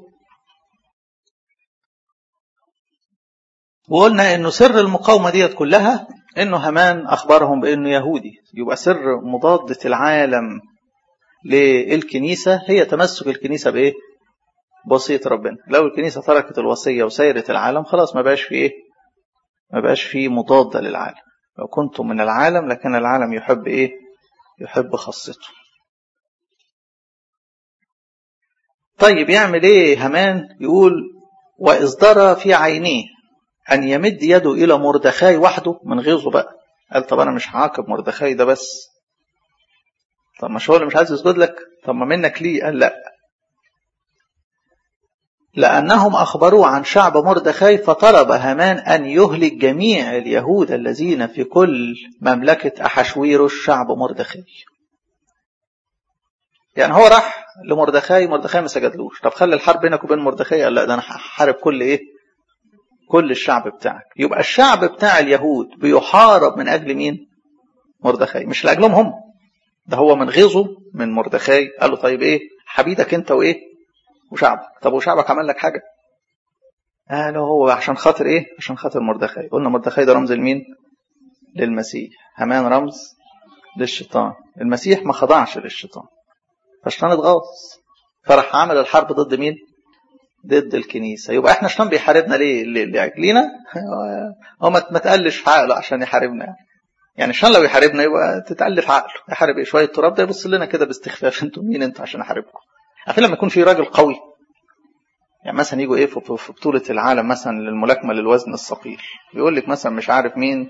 وقلنا انه سر المقاومة ديت كلها انه هامان اخبرهم بانه يهودي. يبقى سر مضادة العالم للكنيسة هي تمسك الكنيسة بايه؟ بوصية ربنا. لو الكنيسة تركت الوصية وسيرت العالم خلاص ما بقاش في ايه؟ ما بقاش في مضادة للعالم. لو كنتم من العالم لكن العالم يحب ايه؟ يحب خاصته. طيب يعمل ايه هامان؟ يقول وإصدر في عينيه أن يمد يده إلى مردخاي وحده من غيظه بقى. قال طب أنا مش هعاقب مردخاي ده بس، طب مش هو اللي مش عايز يسجد لك؟ طب ما منك ليه؟ قال لا، لأنهم أخبروه عن شعب مردخاي فطلب هامان أن يهلك جميع اليهود الذين في كل مملكة أحشويروش شعب مردخاي. يعني هو راح لمردخاي، مردخاي ما سجدلوش، طب خلي الحرب بينك وبين مردخاي. قال لا، ده أنا هحارب كل إيه؟ كل الشعب بتاعك. يبقى الشعب بتاع اليهود بيحارب من أجل مين؟ مردخاي، مش لأجلهم هم. ده هو من غيظه من مردخاي قال له طيب ايه؟ حبيبك انت وايه؟ وشعبك. طب وشعبك عمل لك حاجة؟ قال هو عشان خاطر ايه؟ عشان خاطر مردخاي. قلنا مردخاي ده رمز لمين؟ للمسيح. هامان رمز للشيطان. المسيح ما خضعش للشيطان، فالشيطان اتغاظ فراح عمل الحرب ضد مين؟ ضد الكنيسة. يبقى احنا الشيطان بيحاربنا ليه؟ لأجلنا؟ هو ما تقلش في عقله عشان يحاربنا يعني. يعني عشان لو يحاربنا يبقى تتألف عقله. يحارب ايه؟ شوية تراب ده يبص لنا كده باستخفاف، انتوا مين انتوا عشان احاربكم؟ عارفين لما يكون في راجل قوي، يعني مثلا يجوا ايه في بطولة العالم مثلا للملاكمة للوزن الثقيل، يقول لك مثلا مش عارف مين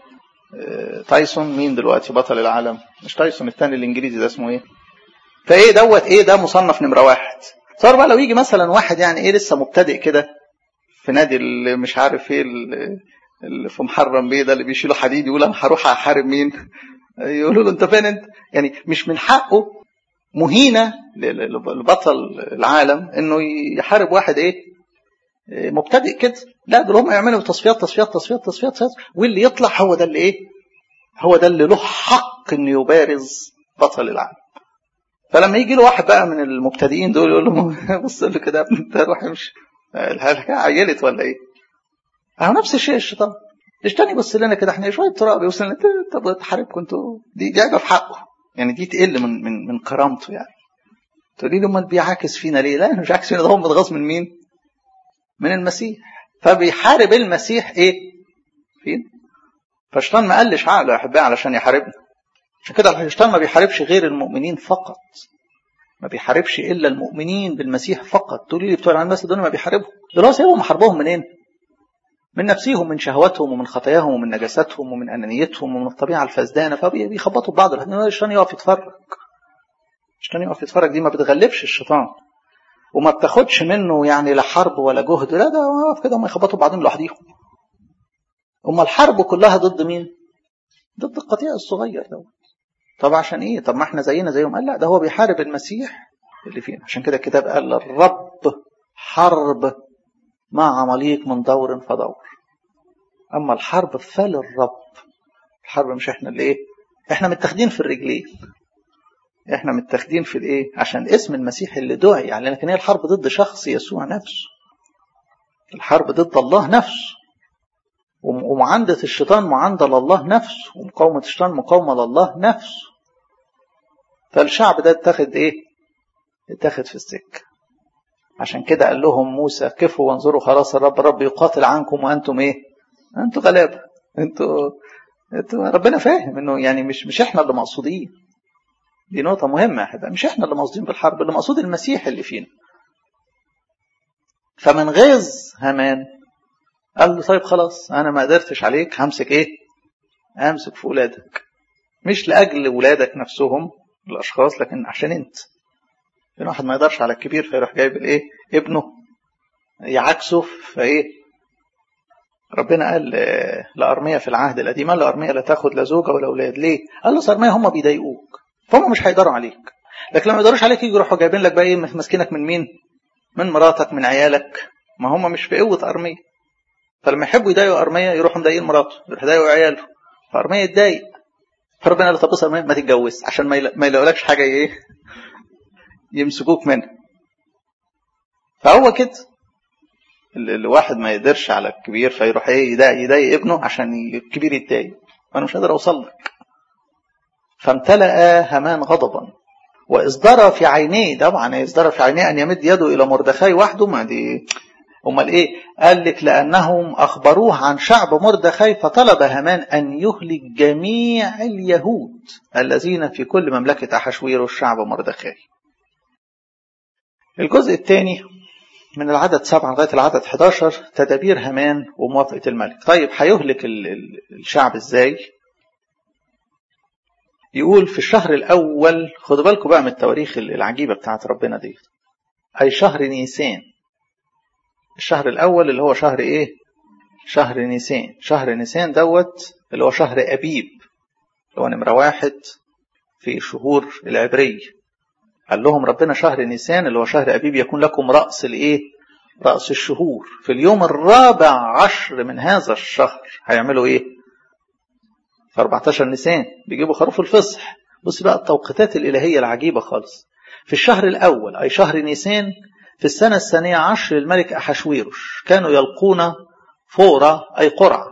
تايسون مين دلوقتي بطل العالم؟ مش تايسون، الثاني الانجليزي ده اسمه ايه؟ فايه دوت ايه ده مصنف نمره واحد. صار بقى لو يجي مثلا واحد يعني ايه لسه مبتدئ كده في نادي اللي مش عارف ايه اللي في محرم بيه ده اللي بيشيلوا حديد، يقول انا هروح احارب مين؟ يقولوا له انت فين انت؟ يعني مش من حقه مهينه لبطل العالم انه يحارب واحد ايه مبتدئ كده. لا، دول هم يعملوا تصفيات تصفيات تصفيات تصفيات, تصفيات واللي يطلع هو ده اللي ايه، هو ده اللي له حق انه يبارز بطل العالم. فلما يجي له واحد بقى من المبتدئين دول يقول له بص له كده انت روح امشي، الحكايه عيلت ولا ايه؟ اهو نفس الشيء الشيطان. الثاني بص لنا كده احنا شويه تراب يوصل لنا طب تحاربكم انتوا، دي دي عيبه في حقه يعني، دي تقل من من من كرامته يعني. تقولي له امال بيعاكس فينا ليه؟ لا مش عاكس فينا، ده هو متغاظ من مين؟ من المسيح. فبيحارب المسيح ايه؟ فين؟ فالشيطان ما قالش عقله يا احبائي علشان يحاربنا. عشان كده الشيطان ما بيحاربش غير المؤمنين فقط، ما بيحاربش الا المؤمنين بالمسيح فقط. تقولي لي بتوع الناس دول ما بيحاربوا، دول هو سايبهم حربهم منين؟ من نفسهم، من شهواتهم ومن خطاياهم ومن نجاساتهم ومن انانيتهم ومن الطبيعه الفاسدانه، فبيخبطوا ببعض. الشيطان يقف يتفرج، الشيطان يقف يتفرج دي ما بتغلبش الشيطان وما بتاخدش منه يعني لا حرب ولا جهد، لا ده واقف كده وما يخبطوا بعضهم لوحديهم. اما الحرب كلها ضد مين؟ ضد القطيع الصغير ده. طب عشان ايه؟ طب ما احنا زينا زيهم. قال لا، ده هو بيحارب المسيح اللي فينا. عشان كده الكتاب قال الرب حرب مع عماليق من دور فدور. اما الحرب فللرب. الحرب مش احنا اللي ايه، احنا متاخدين في الرجلين، احنا متاخدين في الايه، عشان اسم المسيح اللي دعي يعني. لكن هي الحرب ضد شخص يسوع نفسه، الحرب ضد الله نفسه، ومعاندة الشيطان معاندة لله نفسه، ومقاومة الشيطان مقاومة لله نفسه. فالشعب ده اتاخد ايه؟ اتاخد في السكة. عشان كده قال لهم موسى كفوا وانظروا خلاص الرب الرب يقاتل عنكم وانتم ايه؟ انتوا غلابة. انتوا انتوا ربنا فاهم انه يعني مش مش احنا اللي مقصودين. دي نقطة مهمة يا حبايبي، مش احنا اللي مقصودين بالحرب، اللي مقصود المسيح اللي فينا. فمن غيظ هامان قال له طيب خلاص انا ما قدرتش عليك، همسك ايه؟ همسك في ولادك. مش لاجل ولادك نفسهم الاشخاص، لكن عشان انت. لان واحد ما يقدرش على الكبير فيروح جايب الايه؟ ابنه يعكسه. فايه؟ ربنا قال لأرميا في العهد القديم، قال لأرميا لا تاخد لا زوجة ولا اولاد. ليه؟ قال له أرميا هم بيضايقوك فهم مش هيقدروا عليك، لكن لما يقدروش عليك يجوا يروحوا جايبين لك بقى ايه؟ ماسكينك من مين؟ من مراتك، من عيالك. ما هم مش في قوة أرميا، فلما يحبوا يضايقوا أرميا يروحوا مضايقين مراته، يروحوا يضايقوا عياله، فأرميا يتضايق. فربنا قال له طب بص أرميا ما تتجوز عشان ما يلاقولكش حاجة ايه يمسكوك منها. فهو كده الواحد ما يقدرش على الكبير فيروح ايه يضايق يضايق ابنه عشان الكبير يتضايق، وانا مش قادر اوصل لك. فامتلأ هامان غضبا واصدر في عينيه، طبعا اصدر في عينيه ان يمد يده الى مردخاي وحده. ما دي امال ايه؟ قال لك لانهم اخبروه عن شعب مردخاي فطلب هامان ان يهلك جميع اليهود الذين في كل مملكه احشويروش شعب مردخاي. الجزء الثاني من العدد سبعة لغاية العدد احد عشر تدابير هامان وموافقة الملك. طيب هيهلك الشعب ازاي؟ يقول في الشهر الأول، خدوا بالكم بقى من التواريخ العجيبة بتاعت ربنا دي، أي شهر نيسان. الشهر الأول اللي هو شهر إيه؟ شهر نيسان. شهر نيسان دوت اللي هو شهر أبيب، اللي هو نمرة واحد في شهور العبرية. قال لهم ربنا شهر نيسان اللي هو شهر أبيب يكون لكم رأس الإيه؟ رأس الشهور. في اليوم الرابع عشر من هذا الشهر هيعملوا إيه؟ في أربعة عشر نيسان بيجيبوا خروف الفصح. بص بقى التوقيتات الإلهية العجيبة خالص. في الشهر الأول أي شهر نيسان في السنة الثانية عشر للملك أحشويروش كانوا يلقون فورة أي قرعة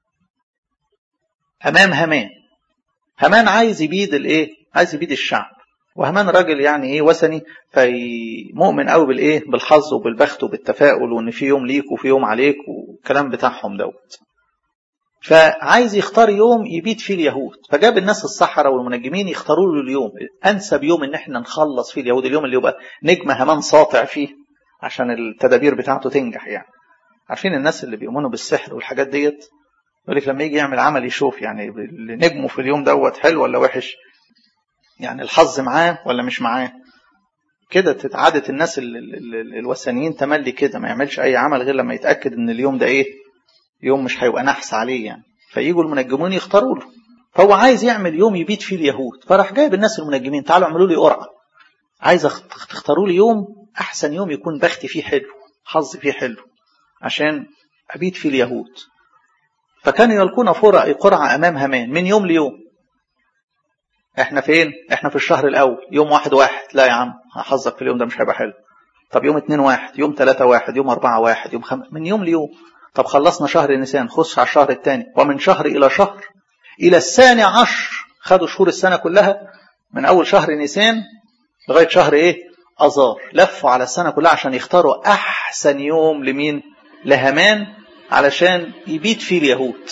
أمام هامان. هامان عايز يبيد الإيه؟ عايز يبيد الشعب، وهامان راجل يعني إيه وثني، فمؤمن قوي بالإيه؟ بالحظ وبالبخت وبالتفاؤل وإن في يوم ليك وفي يوم عليك والكلام بتاعهم دوت. فعايز يختار يوم يبيد فيه اليهود، فجاب الناس السحرة والمنجمين يختاروا له اليوم أنسب يوم إن احنا نخلص فيه اليهود، اليوم اللي يبقى نجم هامان ساطع فيه عشان التدابير بتاعته تنجح. يعني عارفين الناس اللي بيؤمنوا بالسحر والحاجات ديت يقول لك لما يجي يعمل عمل يشوف يعني اللي نجمه في اليوم دوت حلو ولا وحش، يعني الحظ معاه ولا مش معاه. كده تتعادت الناس ال ال ال الوثنيين تملي كده، ما يعملش اي عمل غير لما يتاكد ان اليوم ده ايه، يوم مش هيبقى نحس عليه يعني. فييجوا المنجمون يختاروا له، فهو عايز يعمل يوم يبيت فيه اليهود، فراح جايب الناس المنجمين تعالوا اعملوا لي قرعه، عايز تختاروا لي يوم احسن يوم يكون بختي فيه حلو، حظ فيه حلو، عشان ابيت فيه اليهود. فكانوا يلقون فرق قرعه امام هامان من يوم ليوم. احنا فين؟ احنا في الشهر الاول يوم واحد واحد، لا يا عم حظك في اليوم ده مش هيبقى حلو. طب يوم اتنين واحد، يوم تلاتة واحد، يوم اربعة واحد، يوم خم... من يوم ليوم. طب خلصنا شهر نيسان، خش على الشهر الثاني، ومن شهر الى شهر الى الثاني عشر. خدوا شهور السنه كلها من اول شهر نيسان لغايه شهر ايه؟ اذار. لفوا على السنه كلها عشان يختاروا احسن يوم لمين؟ لهامان، علشان يبيت فيه اليهود.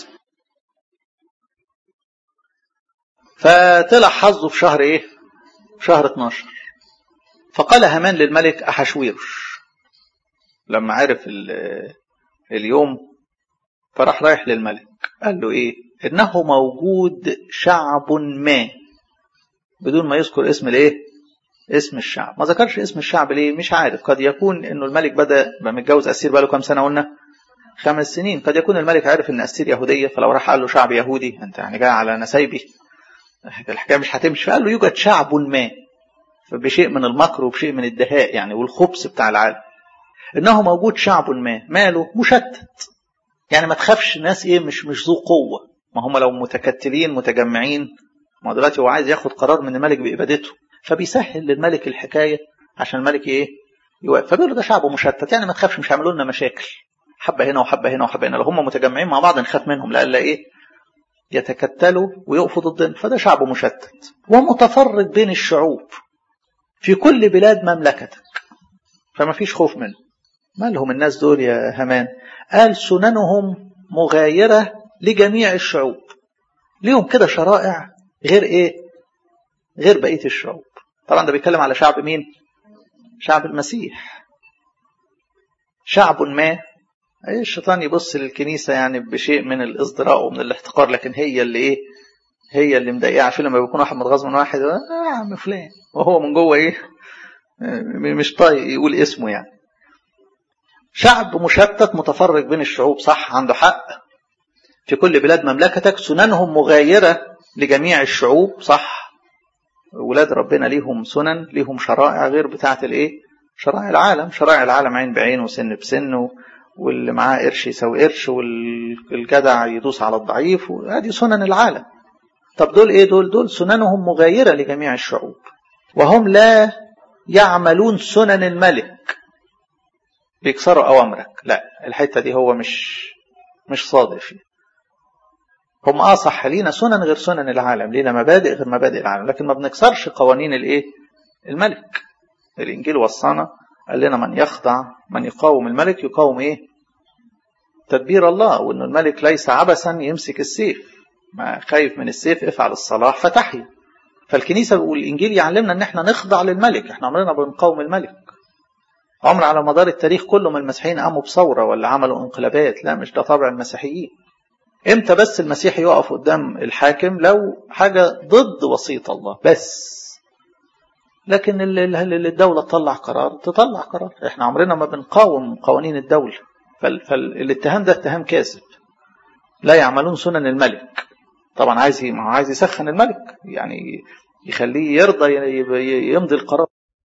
فطلع حظه في شهر ايه؟ شهر اتناشر. فقال هامان للملك احشويروش لما عرف اليوم، فراح رايح للملك قال له ايه؟ انه موجود شعب ما، بدون ما يذكر اسم الايه؟ اسم الشعب. ما ذكرش اسم الشعب ليه؟ مش عارف. قد يكون انه الملك بدا متجوز استير بقى له كام سنه؟ قلنا خمس سنين. قد يكون الملك عارف ان استير يهوديه، فلو راح قال له شعب يهودي انت يعني جاي على نسايبي، الحكايه مش هتمشي. فقال له يوجد شعب ما، بشيء من المكر وبشيء من الدهاء يعني والخبث بتاع العالم. انه موجود شعب ما ماله مشتت، يعني ما تخافش ناس ايه مش مش ذو قوه. ما هم لو متكتلين متجمعين، ما دلوقتي هو عايز ياخد قرار من الملك بإبادته، فبيسهل للملك الحكايه عشان الملك ايه يوقف. فبيقول له ده شعب مشتت، يعني ما تخافش مش هيعملوا لنا مشاكل، حبه هنا وحبه هنا وحبه هنا. لو هم متجمعين مع بعض نخاف منهم لألا ايه يتكتلوا ويقفوا ضدنا. فده شعب مشتت ومتفرق بين الشعوب في كل بلاد مملكتك، فما فيش خوف منه. ما لهم الناس دول يا هامان؟ قال سننهم مغايرة لجميع الشعوب، ليهم كده شرائع غير ايه؟ غير بقية الشعوب. طبعا ده بيتكلم على شعب مين؟ شعب المسيح. شعب ما الشيطان يبص للكنيسة يعني بشيء من الازدراء ومن الاحتقار، لكن هي اللي ايه؟ هي اللي مضايقاه. عارفين لما بيكون واحد متغاظ من واحد اه يا عم فلان، وهو من جوه ايه؟ مش طايق يقول اسمه يعني. شعب مشتت متفرق بين الشعوب، صح عنده حق. في كل بلاد مملكتك سننهم مغايرة لجميع الشعوب، صح. ولاد ربنا ليهم سنن، ليهم شرائع غير بتاعة الايه؟ شرائع العالم. شرائع العالم عين بعين وسن بسن، واللي معاه قرش يساوي قرش، والجدع يدوس على الضعيف، وهذه سنن العالم. طب دول ايه؟ دول دول سننهم مغايرة لجميع الشعوب، وهم لا يعملون سنن الملك، بيكسروا أوامرك. لا، الحتة دي هو مش مش صادق فيه. هم اه صح لينا سنن غير سنن العالم، لينا مبادئ غير مبادئ العالم، لكن ما بنكسرش قوانين الايه؟ الملك. الانجيل وصانا قال لنا من يخضع من يقاوم الملك يقاوم ايه؟ تدبير الله، وان الملك ليس عبثا يمسك السيف، ما خايف من السيف افعل الصلاح فتحيا. فالكنيسة والانجيل يعلمنا ان احنا نخضع للملك، احنا عمرنا بنقاوم الملك. عمر على مدار التاريخ كله من المسيحيين قاموا بثورة ولا عملوا انقلابات، لا مش ده طبع المسيحيين. امتى بس المسيحي يقف قدام الحاكم؟ لو حاجة ضد وصية الله بس. لكن اللي الدولة تطلع قرار تطلع قرار، احنا عمرنا ما بنقاوم قوانين الدولة. فالاتهام ده اتهام كاذب. لا يعملون سنن الملك. طبعا عايز عايز يسخن الملك، يعني يخليه يرضى يمضي القرار.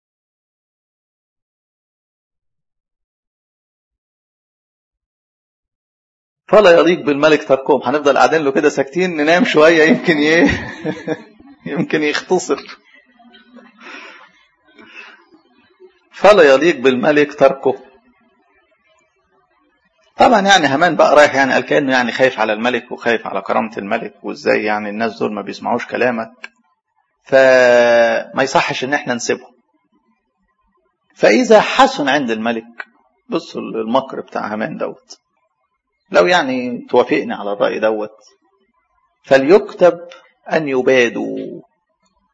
فلا يليق بالملك تركهم. هنفضل قاعدين له كده ساكتين ننام شوية يمكن ايه يمكن يختصر. فلا يليق بالملك تركه. طبعا يعني هامان بقى رايح يعني قال كأنه يعني خايف على الملك وخايف على كرامة الملك، وازاي يعني الناس دول ما بيسمعوش كلامك، فما يصحش ان احنا نسيبهم. فاذا حسن عند الملك، بصوا المكر بتاع هامان دوت، لو يعني توافقني على الرأي دوت، فليكتب أن يبادوا.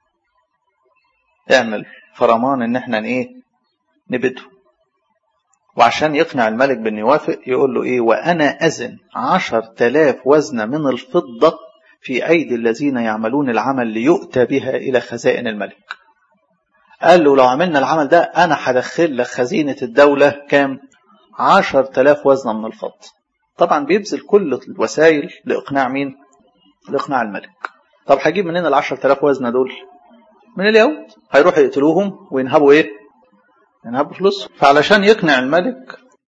اعمل فرمان ان احنا ايه؟ نبدو. وعشان يقنع الملك بأن يوافق يقول له إيه؟ وأنا أزن عشر تلاف وزنة من الفضة في أيدي الذين يعملون العمل ليؤتى بها إلى خزائن الملك. قال له لو عملنا العمل ده أنا هدخل لك خزينة الدولة كام؟ عشر تلاف وزنة من الفضة. طبعا بيبذل كل الوسائل لإقناع مين؟ لإقناع الملك. طب هجيب منين العشر تلاف وزنة دول؟ من اليهود. هيروحوا يقتلوهم وينهبوا إيه؟ ينهبوا فلوس. فعلشان يقنع الملك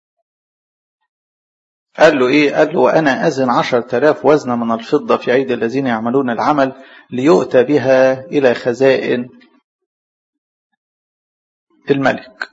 قال له إيه؟ قال له وأنا أزن عشر تلاف وزنة من الفضة في أيدي الذين يعملون العمل ليؤتى بها إلى خزائن الملك.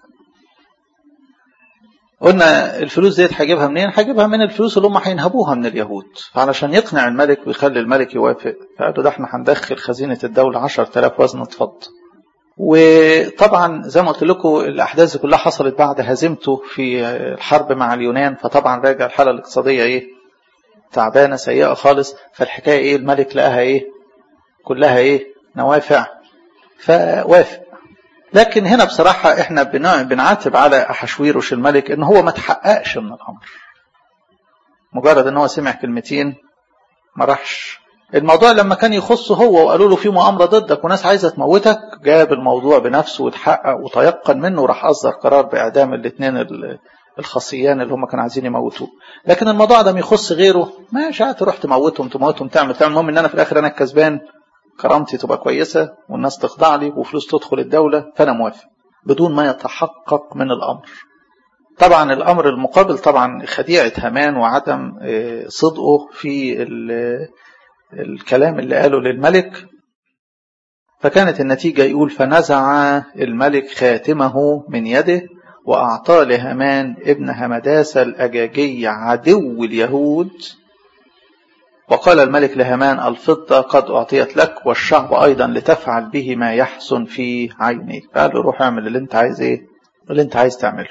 قلنا الفلوس ديت هجيبها منين؟ هجيبها من الفلوس اللي هم هينهبوها من اليهود. فعلشان يقنع الملك ويخلي الملك يوافق فقال له ده احنا هندخل خزينة الدولة عشر تلاف وزنة فضة. وطبعا زي ما قلت لكم الأحداث كلها حصلت بعد هزيمته في الحرب مع اليونان، فطبعا راجع الحالة الاقتصادية ايه؟ تعبانة سيئة خالص. فالحكاية ايه؟ الملك لقاها ايه؟ كلها ايه؟ نوافع. فوافق. لكن هنا بصراحة احنا بنعاتب على أحشويروش الملك ان هو ما تحققش من الأمر. مجرد ان هو سمع كلمتين ما راحش. الموضوع لما كان يخصه هو وقالوا له في مؤامرة ضدك وناس عايزة تموتك، جاب الموضوع بنفسه وتحقق وتيقن منه وراح أصدر قرار بإعدام الاثنين الخصيان اللي هم كانوا عايزين يموتوه. لكن الموضوع ده يخص غيره ما شاء تروح تموتهم تموتهم تعمل تعمل المهم ان انا في الاخر انا الكسبان، كرامتي تبقى كويسة والناس تخضع لي وفلوس تدخل الدولة، فأنا موافق بدون ما يتحقق من الأمر. طبعا الأمر المقابل طبعا خديعة هامان وعدم صدقه في الكلام اللي قاله للملك. فكانت النتيجة يقول فنزع الملك خاتمه من يده وأعطاه لهامان ابن همداسة الأجاجي عدو اليهود. وقال الملك لهامان الفضة قد أعطيت لك والشعب أيضا لتفعل به ما يحسن في عينيك. قال له روح اعمل اللي انت عايز ايه؟ اللي انت عايز تعمله.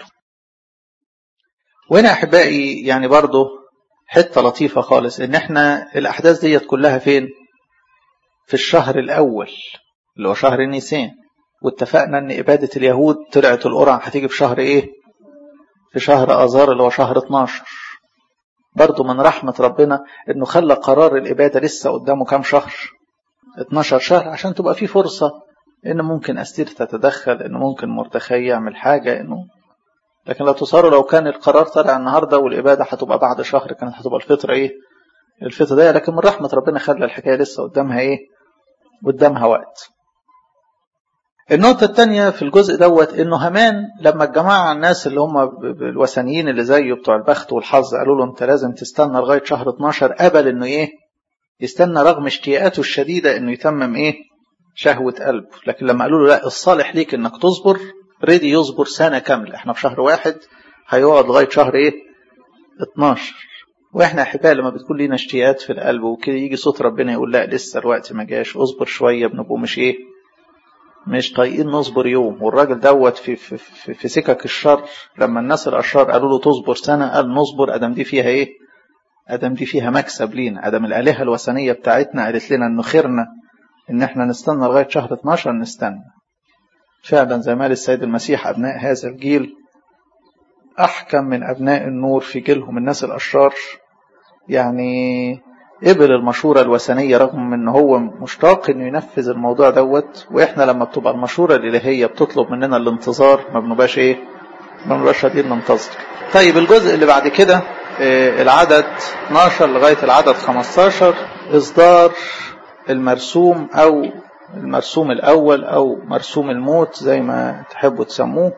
وهنا أحبائي يعني برضو حتة لطيفة خالص ان احنا الأحداث ديت كلها فين؟ في الشهر الأول اللي هو شهر نيسان. واتفقنا ان إبادة اليهود طلعت القرعة هتيجي في شهر ايه؟ في شهر آذار اللي هو شهر اتناشر. برضو من رحمة ربنا انه خلى قرار الإبادة لسه قدامه كام شهر؟ اتناشر شهر، عشان تبقى فيه فرصة ان ممكن أستير تتدخل، ان ممكن مردخي يعمل حاجة. انه لكن لو تصاروا لو كان القرار طلع النهاردة والإبادة هتبقى بعد شهر كانت هتبقى الفترة ايه؟ الفترة دي. لكن من رحمة ربنا خلى الحكاية لسه قدامها ايه؟ قدامها وقت. النقطة الثانية في الجزء دوت انه هامان لما الجماعة الناس اللي هم الوثنيين اللي زيه بتوع البخت والحظ قالوا له انت لازم تستنى لغاية شهر اتناشر، قبل انه ايه؟ يستنى رغم اشتياقاته الشديدة انه يتمم ايه؟ شهوة قلبه. لكن لما قالوا له لا الصالح ليك انك تصبر، ريدي يصبر سنة كاملة. احنا في شهر واحد هيقعد لغاية شهر ايه؟ اتناشر. واحنا احباء لما بتكون لينا اشتياقات في القلب وكده يجي صوت ربنا يقول لا لسه الوقت ما جاش، اصبر شوية، بنبقوا مش ايه؟ مش طايقين نصبر يوم. والراجل دوت في, في, في, في سكك الشر لما الناس الاشرار قالوا له تصبر سنة قال نصبر ادم دي فيها ايه؟ ادم دي فيها مكسب لينا. ادم الالهة الوثنية بتاعتنا قالت لنا انه خيرنا ان احنا نستنى لغاية شهر اتناشر نستنى. فعلا زي ما قال السيد المسيح ابناء هذا الجيل احكم من ابناء النور في جيلهم الناس الاشرار. يعني قبل المشورة الوثنية رغم ان هو مشتاق انه ينفذ الموضوع دوت. واحنا لما بتبقى المشورة الالهية بتطلب مننا الانتظار ما بنبقاش ايه؟ ما بنبقاش قادرين ننتظر. طيب الجزء اللي بعد كده العدد اتناشر لغاية العدد خمستاشر اصدار المرسوم او المرسوم الاول او مرسوم الموت زي ما تحبوا تسموه.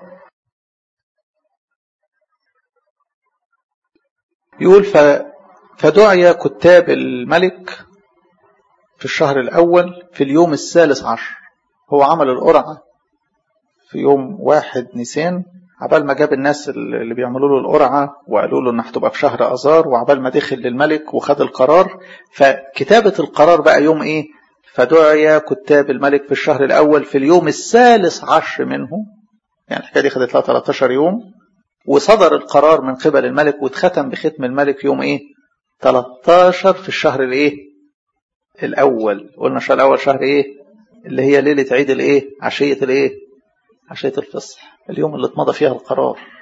يقول ف فدعي كتاب الملك في الشهر الأول في اليوم الثالث عشر. هو عمل القرعة في يوم واحد نيسان، عبال ما جاب الناس اللي بيعملوا له القرعة وقالوا له انها هتبقى في شهر آذار، وعبال ما دخل للملك وخد القرار. فكتابة القرار بقى يوم ايه؟ فدعي كتاب الملك في الشهر الأول في اليوم الثالث عشر منه. يعني الحكاية دي خدت لها تلتاشر يوم. وصدر القرار من قبل الملك واتختم بختم الملك يوم ايه؟ تلتاشر في الشهر الايه؟ الاول. قلنا الشهر الاول شهر ايه؟ اللي هي ليله عيد الايه؟ عشيه الايه؟ عشيه الفصح، اليوم اللي اتمضى فيها القرار.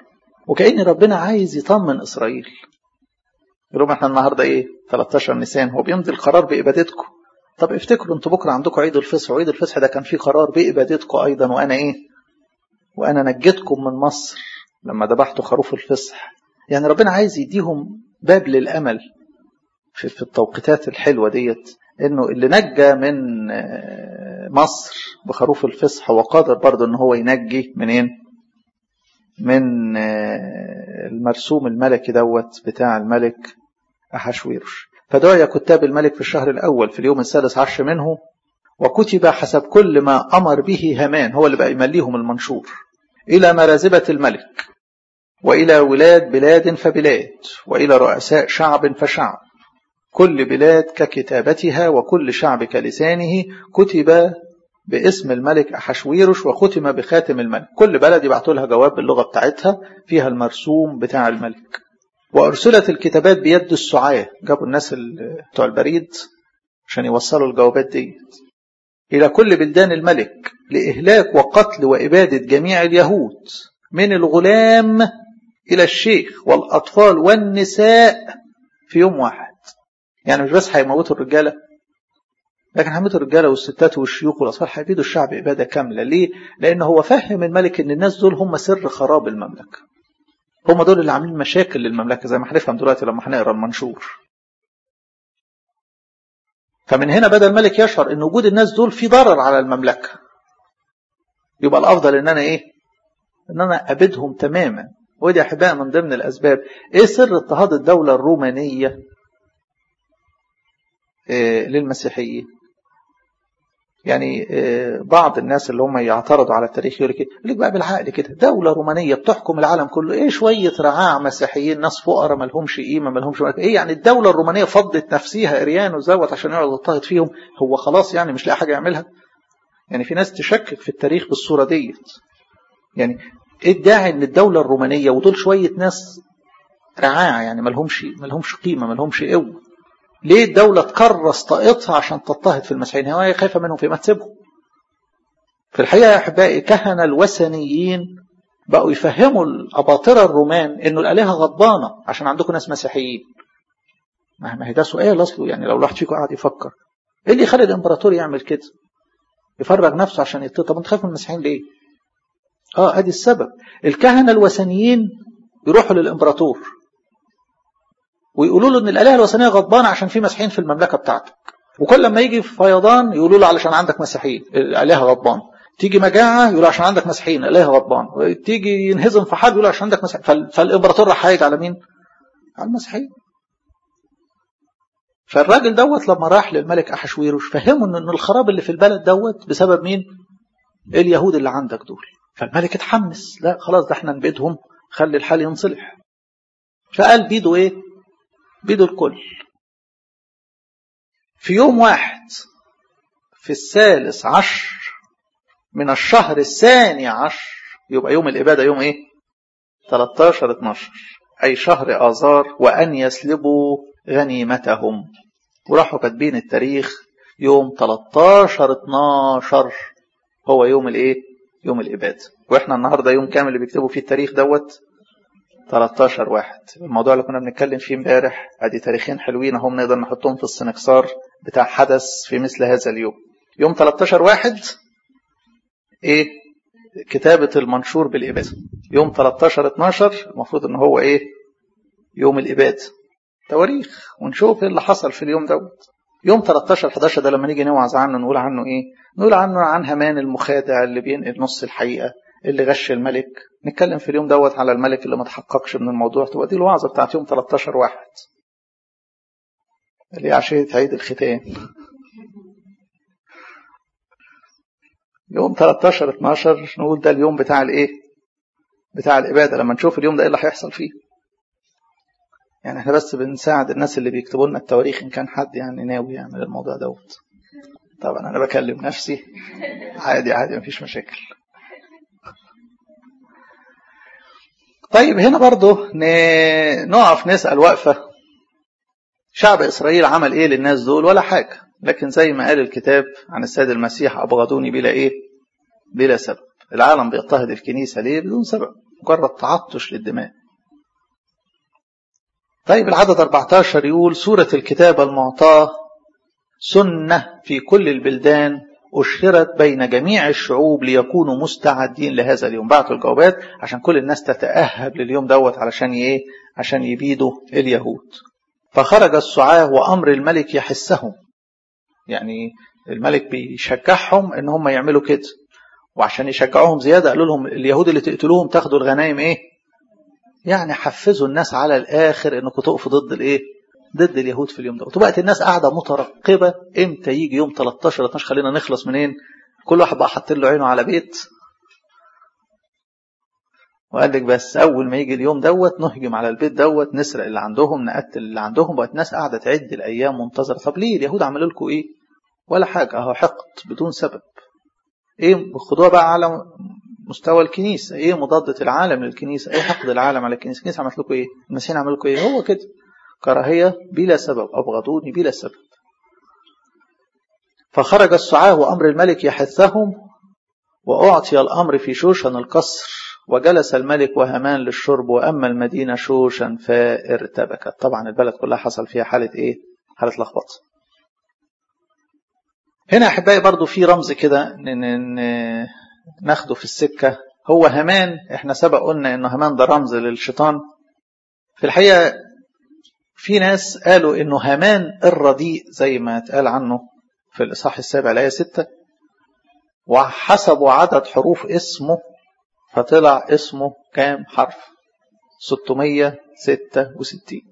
وكأن ربنا عايز يطمن إسرائيل. يقول لهم احنا النهاردة ايه ثلاثة عشر نيسان، هو بيمضي القرار بإبادتكم. طب افتكروا انتوا بكرة عندكم عيد الفصح، وعيد الفصح ده كان فيه قرار بإبادتكم أيضا، وأنا ايه وأنا نجيتكم من مصر لما ذبحتوا خروف الفصح. يعني ربنا عايز يديهم باب للأمل في, في التوقيتات الحلوة ديت، انه اللي نجى من مصر بخروف الفصح هو قادر برضه ان هو ينجي منين؟ من المرسوم الملكي دوت بتاع الملك أحشويروش. فدعي كتاب الملك في الشهر الأول في اليوم الثالث عشر منه، وكتب حسب كل ما أمر به هامان، هو اللي بقى يمليهم المنشور، إلى مرازبة الملك، وإلى ولاد بلاد فبلاد، وإلى رؤساء شعب فشعب، كل بلاد ككتابتها وكل شعب كلسانه، كتب باسم الملك أحشويروش وختم بخاتم الملك. كل بلد يبعثوا لها جواب باللغة بتاعتها فيها المرسوم بتاع الملك. وأرسلت الكتابات بيد السعاة، جابوا الناس بتوع البريد عشان يوصلوا الجوابات دي إلى كل بلدان الملك، لإهلاك وقتل وإبادة جميع اليهود من الغلام إلى الشيخ والأطفال والنساء في يوم واحد. يعني مش بس هيموتوا الرجالة، لكن هيموتوا الرجالة والستات والشيوخ والأطفال، هيبيدوا الشعب إبادة كاملة. ليه؟ لأنه هو فهم الملك إن الناس دول هم سر خراب المملكة، هم دول اللي عاملين مشاكل للمملكة، زي ما هنفهم دلوقتي لما هنقرا المنشور. فمن هنا بدأ الملك يشعر إن وجود الناس دول في ضرر على المملكة، يبقى الأفضل إن أنا إيه؟ إن أنا أبيدهم تماما. ودي يا أحبائي من ضمن الأسباب إيه سر اضطهاد الدولة الرومانية إيه للمسيحيين. يعني بعض الناس اللي هم يعترضوا على التاريخ يقول لك لك بقى بالعقل كده، دولة رومانية بتحكم العالم كله، ايه شوية رعاع مسيحيين ناس فقراء ما لهمش قيمة ما لهمش ايه، يعني الدولة الرومانية فضت نفسها اريان وزوت عشان يقعد يضطهد فيهم، هو خلاص يعني مش لاقي حاجة يعملها. يعني في ناس تشكك في التاريخ بالصورة ديت. يعني ايه الداعي ان الدولة الرومانية ودول شوية ناس رعاع يعني ما لهمش ما لهمش قيمة ما لهمش قوة، ليه الدولة تكرس طاقتها عشان تضطهد في المسيحيين؟ هي خايفة منهم في ما تسيبهم. في الحقيقة يا أحبائي كهنة الوثنيين بقوا يفهموا الأباطرة الرومان إنه الآلهة غضبانة عشان عندكم ناس مسيحيين. ما هي ده سؤال أصله، يعني لو الواحد فيكم قاعد يفكر إيه اللي يخلي الإمبراطور يعمل كده؟ يفرغ نفسه عشان يضطهد. طب أنت خايف من المسيحيين ليه؟ آه أدي السبب. الكهنة الوثنيين يروحوا للإمبراطور ويقولوا له ان الالهه الوثنيه غضبانه عشان في مسيحيين في المملكه بتاعتك، وكل لما يجي في فيضان يقولوا له علشان عندك مسيحيين الالهه غضبان، تيجي مجاعه يقولوا عشان عندك مسيحيين الالهه غضبان، تيجي ينهزم في حرب يقولوا عشان عندك مسيحيين. فالامبراطور راح هايج على مين؟ على المسيحيين. فالراجل دوت لما راح للملك أحشويروش فهموا ان الخراب اللي في البلد دوت بسبب مين؟ اليهود اللي عندك دول. فالملك اتحمس، لا خلاص ده احنا نبيدهم خلي الحال ينصلح. فقال بيدوا ايه؟ بيدوا الكل. في يوم واحد في الثالث عشر من الشهر الثاني عشر، يبقى يوم الإبادة يوم ايه؟ ثلاثة عشر اتناشر، أي شهر آذار، وأن يسلبوا غنيمتهم. وراحوا كاتبين التاريخ يوم ثلاثة عشر اتناشر هو يوم الايه؟ يوم الإبادة. واحنا النهاردة يوم كامل اللي بيكتبوا فيه التاريخ دوت ثلاثة عشر واحد. الموضوع اللي كنا بنتكلم فيه امبارح ادي تاريخين حلوين هم نقدر نحطهم في السنكسار بتاع حدث في مثل هذا اليوم. يوم ثلاثة عشر واحد ايه؟ كتابة المنشور بالإبادة. يوم ثلاثة عشر اتناشر المفروض ان هو ايه؟ يوم الإبادة. تواريخ ونشوف ايه اللي حصل في اليوم دوت. يوم ثلاثة عشر حداشر ده لما نيجي نوعظ عنه نقول عنه ايه؟ نقول عنه عن هامان المخادع اللي بينقل نص الحقيقة، اللي غش الملك. نتكلم في اليوم دوت على الملك اللي ما تحققش من الموضوع. تبقى دي الوعظة بتاعت يوم ثلاثة عشر واحد اللي هي عشية عيد الختان. يوم ثلاثة عشر اتناشر نقول ده اليوم بتاع الايه؟ بتاع الإبادة. لما نشوف اليوم ده ايه اللي هيحصل فيه. يعني احنا بس بنساعد الناس اللي بيكتبوا لنا التواريخ ان كان حد يعني ناوي يعمل الموضوع دوت. طبعا انا بكلم نفسي عادي عادي مفيش مشاكل. طيب هنا برضو نقف نسأل وقفة، شعب إسرائيل عمل إيه للناس دول؟ ولا حاجة. لكن زي ما قال الكتاب عن السيد المسيح أبغضوني بلا إيه؟ بلا سبب. العالم بيضطهد الكنيسة ليه؟ بدون سبب. مجرد تعطش للدماء. طيب العدد أربعتاشر يقول سورة الكتاب المعطاة سنة في كل البلدان أشهرت بين جميع الشعوب ليكونوا مستعدين لهذا اليوم. بعتوا الجوابات عشان كل الناس تتأهب لليوم دوت علشان ايه؟ عشان يبيدوا اليهود. فخرج السعاة وأمر الملك يحسهم، يعني الملك بيشجعهم ان هم يعملوا كده، وعشان يشجعوهم زيادة قالوا لهم اليهود اللي تقتلوهم تاخدوا الغنايم ايه؟ يعني حفزوا الناس على الآخر انكم تقفوا ضد الايه؟ ضد اليهود في اليوم ده. وبقت الناس قاعدة مترقبة امتى يجي يوم تلتاشر اتناشر، خلينا نخلص منين؟ كل واحد بقى حاطين له عينه على بيت، وقال لك بس اول ما يجي اليوم دوت نهجم على البيت دوت، نسرق اللي عندهم، نقتل اللي عندهم. بقت الناس قاعدة تعد الايام منتظرة. طب ليه اليهود عملوا لكم ايه؟ ولا حاجة، اهو حقد بدون سبب. ايه خدوها بقى على مستوى الكنيسة، ايه مضادة العالم للكنيسة، ايه حقد العالم على الكنيسة؟ الكنيسة عملت لكم ايه؟ المسيحيين عملوا لكم ايه؟ هو كده كراهية بلا سبب، أبغضوني بلا سبب. فخرج السعاة وأمر الملك يحثهم، وأعطي الأمر في شوشن القصر، وجلس الملك وهامان للشرب، وأما المدينة شوشن فارتبكت. طبعا البلد كلها حصل فيها حالة ايه؟ حالة لخبطة. هنا أحبائي برضو في رمز كده ناخده في السكة. هو هامان، احنا سبق قلنا انه هامان ده رمز للشيطان. في الحقيقة في ناس قالوا انه هامان الرديء زي ما اتقال عنه في الإصحاح السابع الآية ستة، وحسبوا عدد حروف اسمه فطلع اسمه كام حرف؟ ستمية وستة وستين.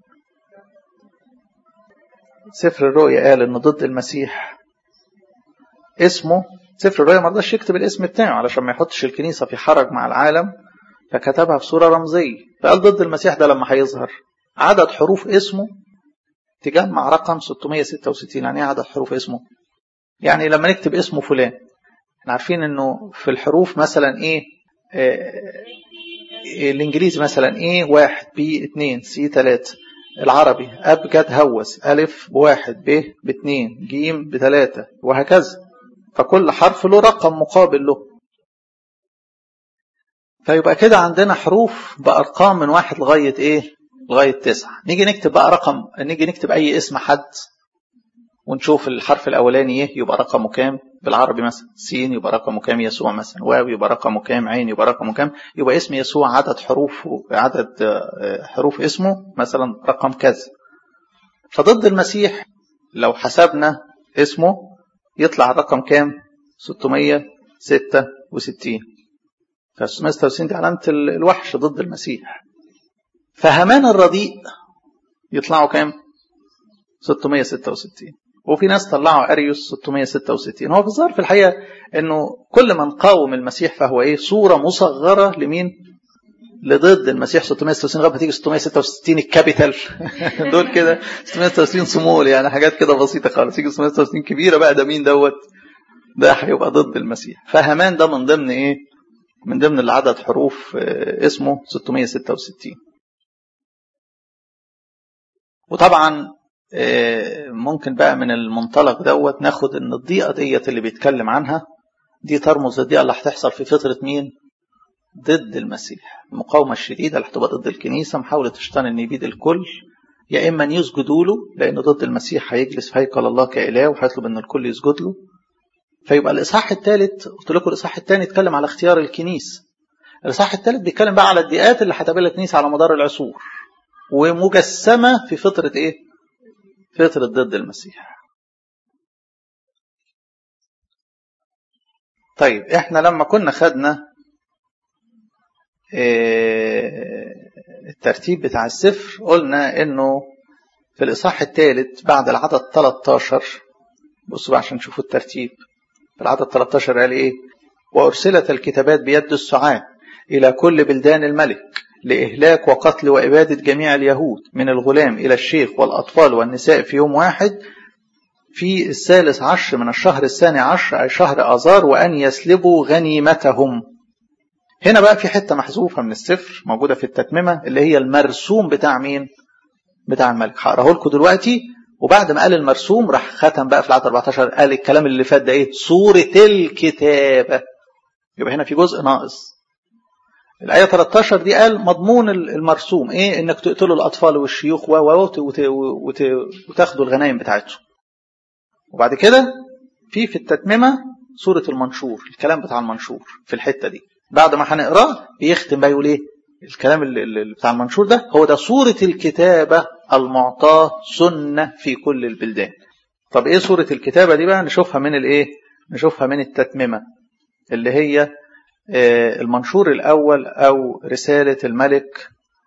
سفر الرؤيا قال انه ضد المسيح اسمه، سفر الرؤيا ما رضاش يكتب الاسم بتاعه علشان ما يحطش الكنيسة في حرج مع العالم، فكتبها في صورة رمزية. فقال ضد المسيح ده لما هيظهر عدد حروف اسمه تجمع رقم ستمية وستة وستين. يعني ايه عدد حروف اسمه؟ يعني لما نكتب اسمه فلان، احنا عارفين انه في الحروف مثلا ايه، آه الانجليزي مثلا ايه واحد، بي اتنين، سي تلاتة. العربي ابجد هوس، الف بواحد، ب باتنين، جيم بتلاتة، وهكذا. فكل حرف له رقم مقابل له. فيبقى كده عندنا حروف بأرقام من واحد لغاية ايه؟ لغاية تسعة. نيجي نكتب بقى رقم، نيجي نكتب اي اسم حد ونشوف الحرف الاولاني ايه يبقى رقمه كام بالعربي. مثلا سين يبقى رقمه كام؟ يسوع. مثلا واو يبقى رقمه كام؟ عين يبقى رقمه كام؟ يبقى اسم يسوع عدد حروف، عدد حروف اسمه مثلا رقم كذا. فضد المسيح لو حسبنا اسمه يطلع الرقم كام؟ ستمية وستة وستين. ف ستمية وستة وستين دي علامة الوحش ضد المسيح. فهامان الرديء يطلعوا كام؟ ستمية وستة وستين. وفي ناس طلعوا أريوس ستمية وستة وستين. هو في الظاهر في الحقيقة انه كل من قاوم المسيح فهو ايه؟ صورة مصغرة لمين؟ لضد المسيح. ستمية وستة وستين لغايه ما تيجي ستمية وستة وستين الكابيتال دول كده ستمية وستة وستين سمول، يعني حاجات كده بسيطة خالص. يجي ستمية وستة وستين كبيرة بقى، ده مين دوت؟ ده هيبقى ضد المسيح. فهامان ده من ضمن ايه؟ من ضمن العدد حروف اسمه ستمية وستة وستين. وطبعا ممكن بقى من المنطلق دوت ناخد ان الضيقة ديت اللي بيتكلم عنها دي ترمز للضيقة اللي هتحصل في فترة مين؟ ضد المسيح. المقاومة الشديدة اللي هتبقى ضد الكنيسة، محاولة الشيطان ان يبيد الكل، يا اما ان يسجدوا له لانه ضد المسيح هيجلس في هيكل الله كإله وهيطلب ان الكل يسجد له. فيبقى الاصحاح الثالث، قلت لكم الاصحاح الثاني اتكلم على اختيار الكنيسة. الاصحاح الثالث بيتكلم بقى على الضيقات اللي هتقابلها الكنيسة على مدار العصور، ومجسمة في فترة ايه؟ فترة ضد المسيح. طيب احنا لما كنا خدنا الترتيب بتاع السفر قلنا انه في الاصحاح الثالث بعد العدد تلتاشر، بصوا بقى عشان نشوفوا الترتيب. في العدد تلتاشر قال ايه؟ وارسلت الكتابات بيد السعاة الى كل بلدان الملك لإهلاك وقتل وإبادة جميع اليهود من الغلام إلى الشيخ والأطفال والنساء في يوم واحد في الثالث عشر من الشهر الثاني عشر أي شهر آذار، وأن يسلبوا غنيمتهم. هنا بقى في حتة محذوفة من السفر موجودة في التتممة اللي هي المرسوم بتاع مين؟ بتاع الملك. هقراه لكم دلوقتي، وبعد ما قال المرسوم راح ختم بقى في العدد أربعتاشر قال الكلام اللي فات ده ايه؟ صورة الكتابة. يبقى هنا في جزء ناقص. الآية ثلاثة عشر دي قال مضمون المرسوم إيه؟ إنك تقتلوا الأطفال والشيوخ وتاخدوا الغنائم بتاعتهم. وبعد كده في في التتممة سورة المنشور، الكلام بتاع المنشور في الحتة دي بعد ما هنقراه بيختم بقى يقول إيه الكلام اللي بتاع المنشور ده؟ هو ده سورة الكتابة المعطاة سنة في كل البلدان. طب إيه سورة الكتابة دي بقى؟ نشوفها من الإيه؟ نشوفها من التتممة اللي هي المنشور الأول أو رسالة الملك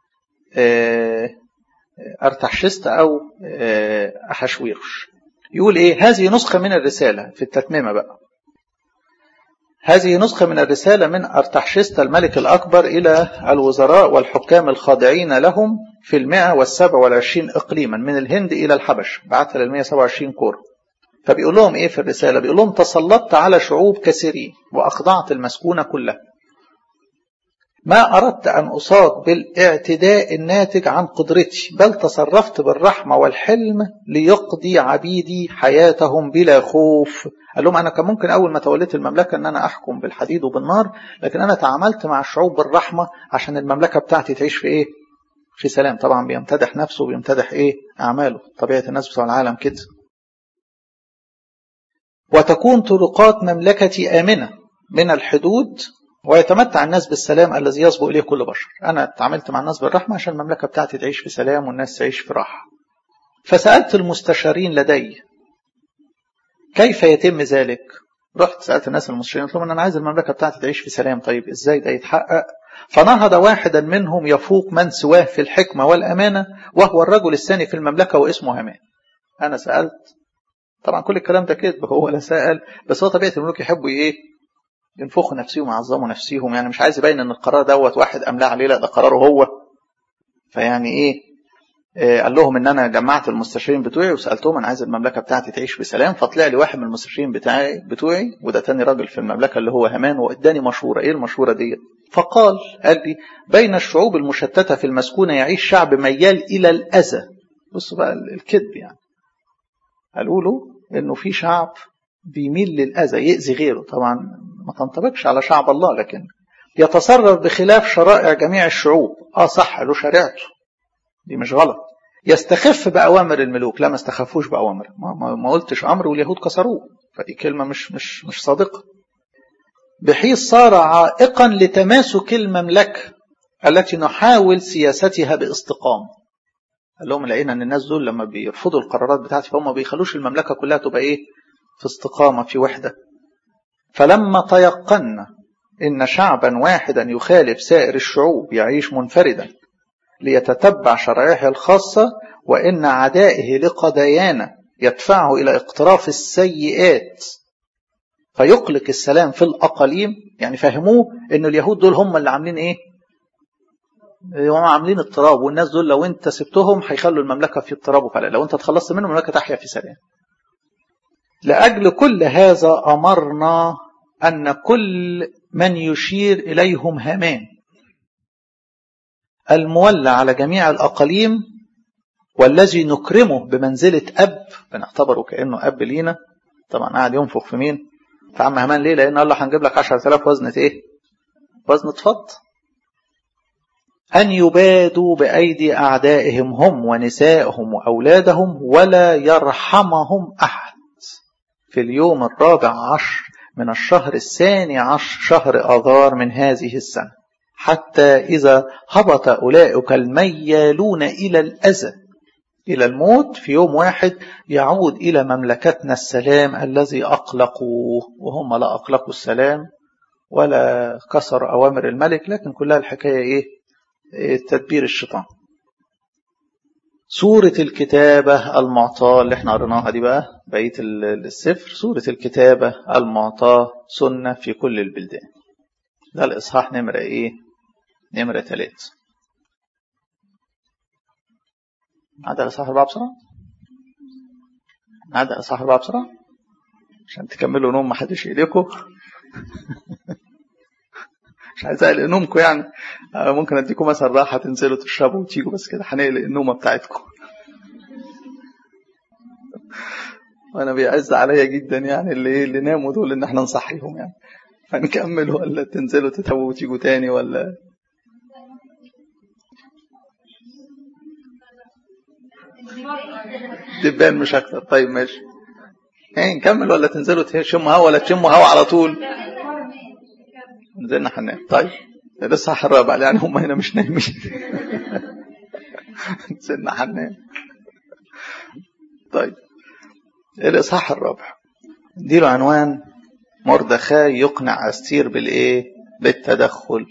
أرتحشست أو أحشويرش. يقول إيه؟ هذه نسخة من الرسالة في التتممة بقى. هذه نسخة من الرسالة من أرتحشست الملك الأكبر إلى الوزراء والحكام الخاضعين لهم في المئة والسبع والعشرين إقليما من الهند إلى الحبش. بعتها للمئة سبعة وعشرين كورة. فبيقول لهم إيه في الرسالة؟ بيقول لهم تسلطت على شعوب كثيرين وأخضعت المسكونة كلها. ما أردت أن أصاب بالاعتداء الناتج عن قدرتي، بل تصرفت بالرحمة والحلم ليقضي عبيدي حياتهم بلا خوف. قال لهم أنا كان ممكن أول ما توليت المملكة أن أنا أحكم بالحديد وبالنار، لكن أنا تعاملت مع الشعوب بالرحمة عشان المملكة بتاعتي تعيش في إيه؟ في سلام. طبعا بيمتدح نفسه وبيمتدح إيه؟ أعماله، طبيعة الناس بتوع العالم كده. وتكون طرقات مملكتي آمنة من الحدود، ويتمتع الناس بالسلام الذي يسبق إليه كل بشر. أنا تعاملت مع الناس بالرحمة عشان المملكة بتاعتي تعيش في سلام والناس تعيش في راحة. فسألت المستشارين لدي كيف يتم ذلك؟ رحت سألت الناس المستشارين قلت لهم أنا عايز المملكة بتاعتي تعيش في سلام. طيب إزاي ده يتحقق؟ فنهض واحدا منهم يفوق من سواه في الحكمة والأمانة، وهو الرجل الثاني في المملكة واسمه هامان. أنا سألت، طبعا كل الكلام ده كذب، هو لا سأل، بس هو طبيعة الملوك يحبوا ايه؟ ينفخوا نفسهم ويعظموا نفسهم، يعني مش عايز يبين ان القرار دوت واحد املاه عليه، لا ده قراره هو. فيعني ايه؟ آه قال لهم ان انا جمعت المستشارين بتوعي وسالتهم انا عايز المملكه بتاعتي تعيش بسلام. فطلع لي واحد من المستشارين بتاعي بتوعي وده تاني راجل في المملكه اللي هو هامان، واداني مشوره. ايه المشوره دي؟ فقال قال لي بين الشعوب المشتته في المسكونه يعيش شعب ميال الى الاذى. بصوا بقى الكذب، يعني قالوا له انه في شعب بيميل للاذى يؤذي غيره. طبعا ما تنطبقش على شعب الله، لكن يتصرف بخلاف شرائع جميع الشعوب. اه صح له شريعته دي مش غلط. يستخف باوامر الملوك، لا ما استخفوش باوامر، ما, ما قلتش امر واليهود كسروه، فدي كلمه مش مش مش صادقه. بحيث صار عائقا لتماسك المملكه التي نحاول سياستها باستقامه. قال لهم لقينا ان الناس دول لما بيرفضوا القرارات بتاعتي فهم ما بيخلوش المملكه كلها تبقى ايه؟ في استقامه، في وحده. فلما تيقنا ان شعبا واحدا يخالف سائر الشعوب يعيش منفردا ليتتبع شرائعه الخاصه، وان عدائه لقضايانا يدفعه الى اقتراف السيئات فيقلق السلام في الاقاليم. يعني فهموه ان اليهود دول هم اللي عاملين ايه؟ هم عاملين اضطراب، والناس دول لو انت سبتهم هيخلوا المملكه في اضطراب وفلا، لو انت تخلصت منهم المملكه تحيا في سلام. لاجل كل هذا امرنا ان كل من يشير اليهم هامان المولى على جميع الاقاليم والذي نكرمه بمنزله اب، بنعتبره كانه اب لينا. طبعا قاعد ينفخ في مين؟ في عم هامان. ليه؟ لان قال له هنجيب لك عشرة آلاف وزنه ايه؟ وزنه فضه. أن يبادوا بأيدي أعدائهم هم ونسائهم وأولادهم ولا يرحمهم أحد في اليوم الرابع عشر من الشهر الثاني عشر شهر آذار من هذه السنة، حتى إذا هبط أولئك الميالون إلى الأذى إلى الموت في يوم واحد يعود إلى مملكتنا السلام الذي أقلقوه. وهم لا أقلقوا السلام ولا كسروا أوامر الملك، لكن كلها الحكاية إيه؟ تدبير الشيطان. سورة الكتابة المعطاة اللي احنا قريناها دي بقى بقية السفر، سورة الكتابة المعطاة سنة في كل البلدان. ده الإصحاح نمرة ايه؟ نمرة ثلاثة. عدى الإصحاح أربعة بسرعة؟ عدى الإصحاح أربعة بسرعة عشان تكملوا نوم ما حدش إيديكم. مش عايز اقلق نومكم، يعني ممكن اديكم مثلا راحه تنزلوا تشربوا وتيجوا، بس كده هنقلق النومه بتاعتكم. وانا بيعز عليا جدا يعني اللي اللي ناموا دول ان احنا نصحيهم، يعني هنكمل ولا تنزلوا تتوبوا وتيجوا تاني ولا دبان مش اكتر. طيب ماشي، ايه نكمل ولا تنزلوا تشموا هوا ولا تشموا هوا على طول؟ نزلنا هننام. طيب لسه الرابع يعني هم هنا مش نايمين. نزلنا هننام. طيب الاصحاح الرابع دي له عنوان مردخاي يقنع أستير بالايه؟ بالتدخل.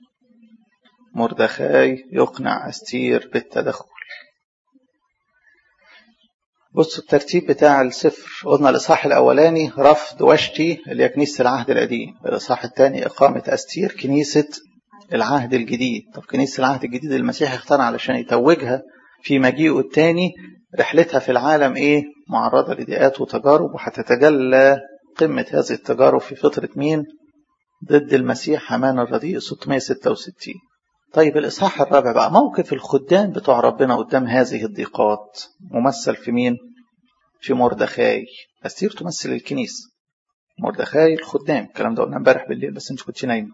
مردخاي يقنع أستير بالتدخل. بصوا الترتيب بتاع السفر. قلنا الإصحاح الأولاني رفض وشتي اللي هي كنيسة العهد القديم. الإصحاح الثاني إقامة أستير كنيسة العهد الجديد. طب كنيسة العهد الجديد المسيح اختار علشان يتوجها في مجيئه الثاني. رحلتها في العالم إيه؟ معرضة لضيقات وتجارب، وهتتجلى قمة هذه التجارب في فترة مين؟ ضد المسيح هامان الرديء ستمائة وستة وستين. طيب الإصحاح الرابع بقى موقف الخدام بتوع ربنا قدام هذه الضيقات، ممثل في مين؟ في مردخاي. أستير تمثل الكنيسة، مردخاي الخدام. الكلام ده قلنا امبارح بالليل بس انت كنت نايم.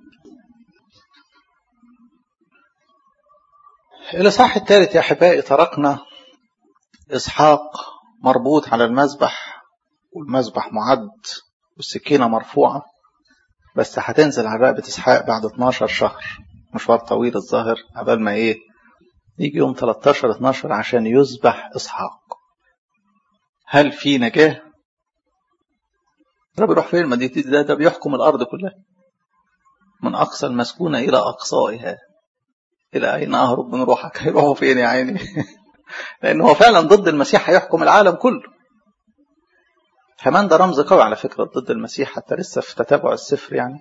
الإصحاح الثالث يا أحبائي تركنا إسحاق مربوط على المذبح، والمذبح معد والسكينة مرفوعة، بس هتنزل على رقبة إسحاق بعد اتناشر شهر. مشوار طويل الظاهر قبل ما ايه يجي يوم تلتاشر اتناشر عشان يذبح إسحاق. هل في نجاة؟ رب يروح فين؟ ما دي ده, ده بيحكم الأرض كلها من أقصى المسكونة إلى أقصائها. إلى أين أهرب من روحك؟ هيروحوا فين يا عيني؟ لأنه هو فعلا ضد المسيح هيحكم العالم كله. هامان ده رمز قوي على فكرة ضد المسيح، حتى لسه في تتابع السفر يعني.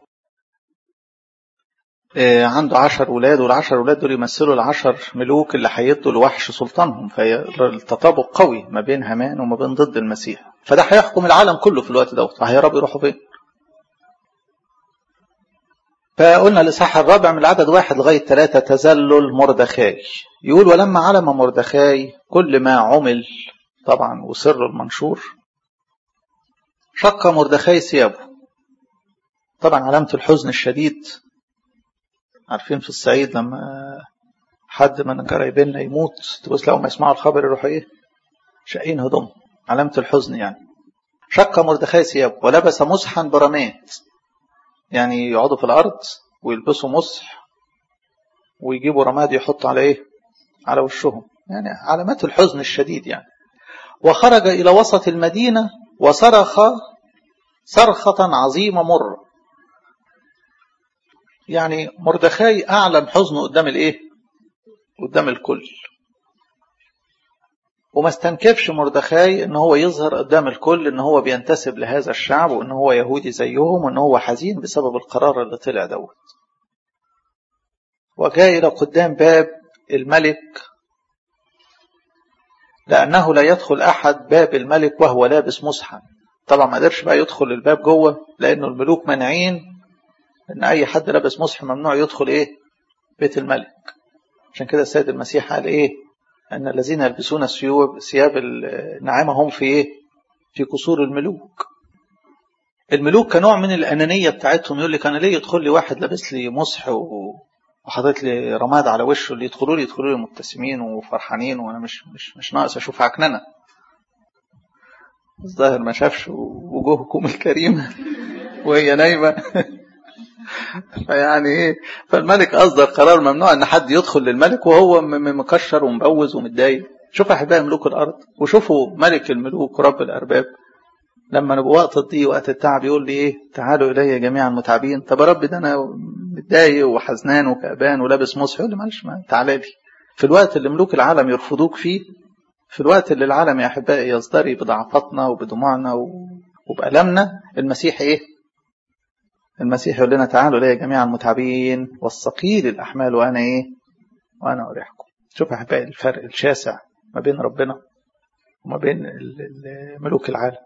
عنده عشر أولاد، والعشر أولاد دول يمثلوا العشر ملوك اللي هيدوا الوحش سلطانهم. فالتطابق قوي ما بين هامان وما بين ضد المسيح، فده هيحكم العالم كله في الوقت ده. فهي رب يروحوا فين؟ فقلنا الإصحاح الرابع من العدد واحد لغاية ثلاثة تذلل مردخاي. يقول ولما علم مردخاي كل ما عمل طبعا وسر المنشور، شق مردخاي ثيابه. طبعا علامة الحزن الشديد. عارفين في الصعيد لما حد من قرايبنا يموت تبص لو ما يسمعوا الخبر يروحوا ايه؟ شاقين هدوم. علامة الحزن يعني. شق مردخاي ثيابه ولبس مسحا برمات، يعني يقعدوا في الأرض ويلبسوا مسح ويجيبوا رماد يحطوا على ايه؟ على وشهم، يعني علامات الحزن الشديد يعني. وخرج إلى وسط المدينة وصرخ صرخة عظيمة مرة. يعني مردخاي أعلن حزنه قدام الإيه؟ قدام الكل. وما استنكفش مردخاي إن هو يظهر قدام الكل إن هو بينتسب لهذا الشعب وإن هو يهودي زيهم وإن هو حزين بسبب القرار اللي طلع دوت. وجاء إلى قدام باب الملك لأنه لا يدخل أحد باب الملك وهو لابس مسحا. طبعا ما قدرش بقى يدخل الباب جوه لأنه الملوك منعين إن أي حد لابس مسح ممنوع يدخل إيه؟ بيت الملك. عشان كده السيد المسيح قال إيه؟ أن الذين يلبسون الثياب ثياب النعامة هم في إيه؟ في قصور الملوك. الملوك كنوع من الأنانية بتاعتهم، يقول لك أنا ليه يدخل لي واحد لابس لي مسح وحاطط لي رماد على وشه، اللي يدخلوا لي يدخلوا لي مبتسمين وفرحانين وأنا مش مش مش ناقص أشوف عكننة. الظاهر ما شافش وجوهكم الكريمة وهي نايمة. فيعني ايه؟ فالملك اصدر قرار ممنوع ان حد يدخل للملك وهو مكشر ومبوز ومتضايق. شوفوا احبائي ملوك الارض، وشوفوا ملك الملوك ورب الارباب لما نبقى وقت الضيق وقت التعب يقول لي ايه؟ تعالوا الي جميعا متعبين. طب يا رب ده انا متضايق وحزنان وكأبان ولابس مسح. يقول لي معلش ما تعالى لي. في الوقت اللي ملوك العالم يرفضوك فيه، في الوقت اللي العالم يا احبائي يصدري بضعفتنا وبدموعنا وبألمنا، المسيح ايه؟ المسيح يقول لنا تعالوا لي جميعا المتعبين والثقيل الأحمال وأنا إيه؟ وأنا أريحكم. شوف يا أحبائي الفرق الشاسع ما بين ربنا وما بين ملوك العالم.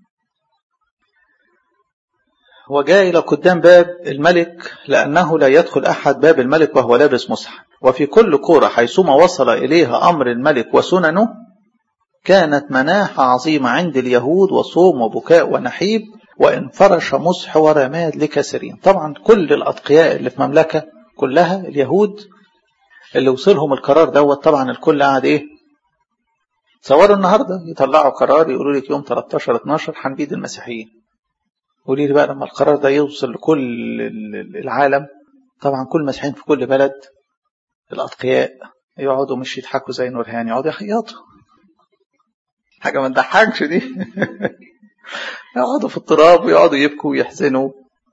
وجاء إلى قدام باب الملك لأنه لا يدخل أحد باب الملك وهو لابس مسحا. وفي كل قرى حيثما وصل إليها أمر الملك وسننه كانت مناحة عظيمة عند اليهود وصوم وبكاء ونحيب وإن فرش مسح ورماد لكثيرين. طبعا كل الأتقياء اللي في مملكة كلها اليهود اللي وصلهم القرار دوت، طبعا الكل قاعد إيه؟ تصوروا النهارده يطلعوا قرار يقولوا لك يوم تلتاشر اتناشر هنبيد المسيحيين. قولي لي بقى لما القرار ده يوصل لكل العالم، طبعا كل المسيحيين في كل بلد الأتقياء يقعدوا مش يضحكوا زي نورهان، يقعدوا يخيطوا. حاجة ما تضحكش دي. يقعدوا في التراب ويقعدوا يبكوا ويحزنوا.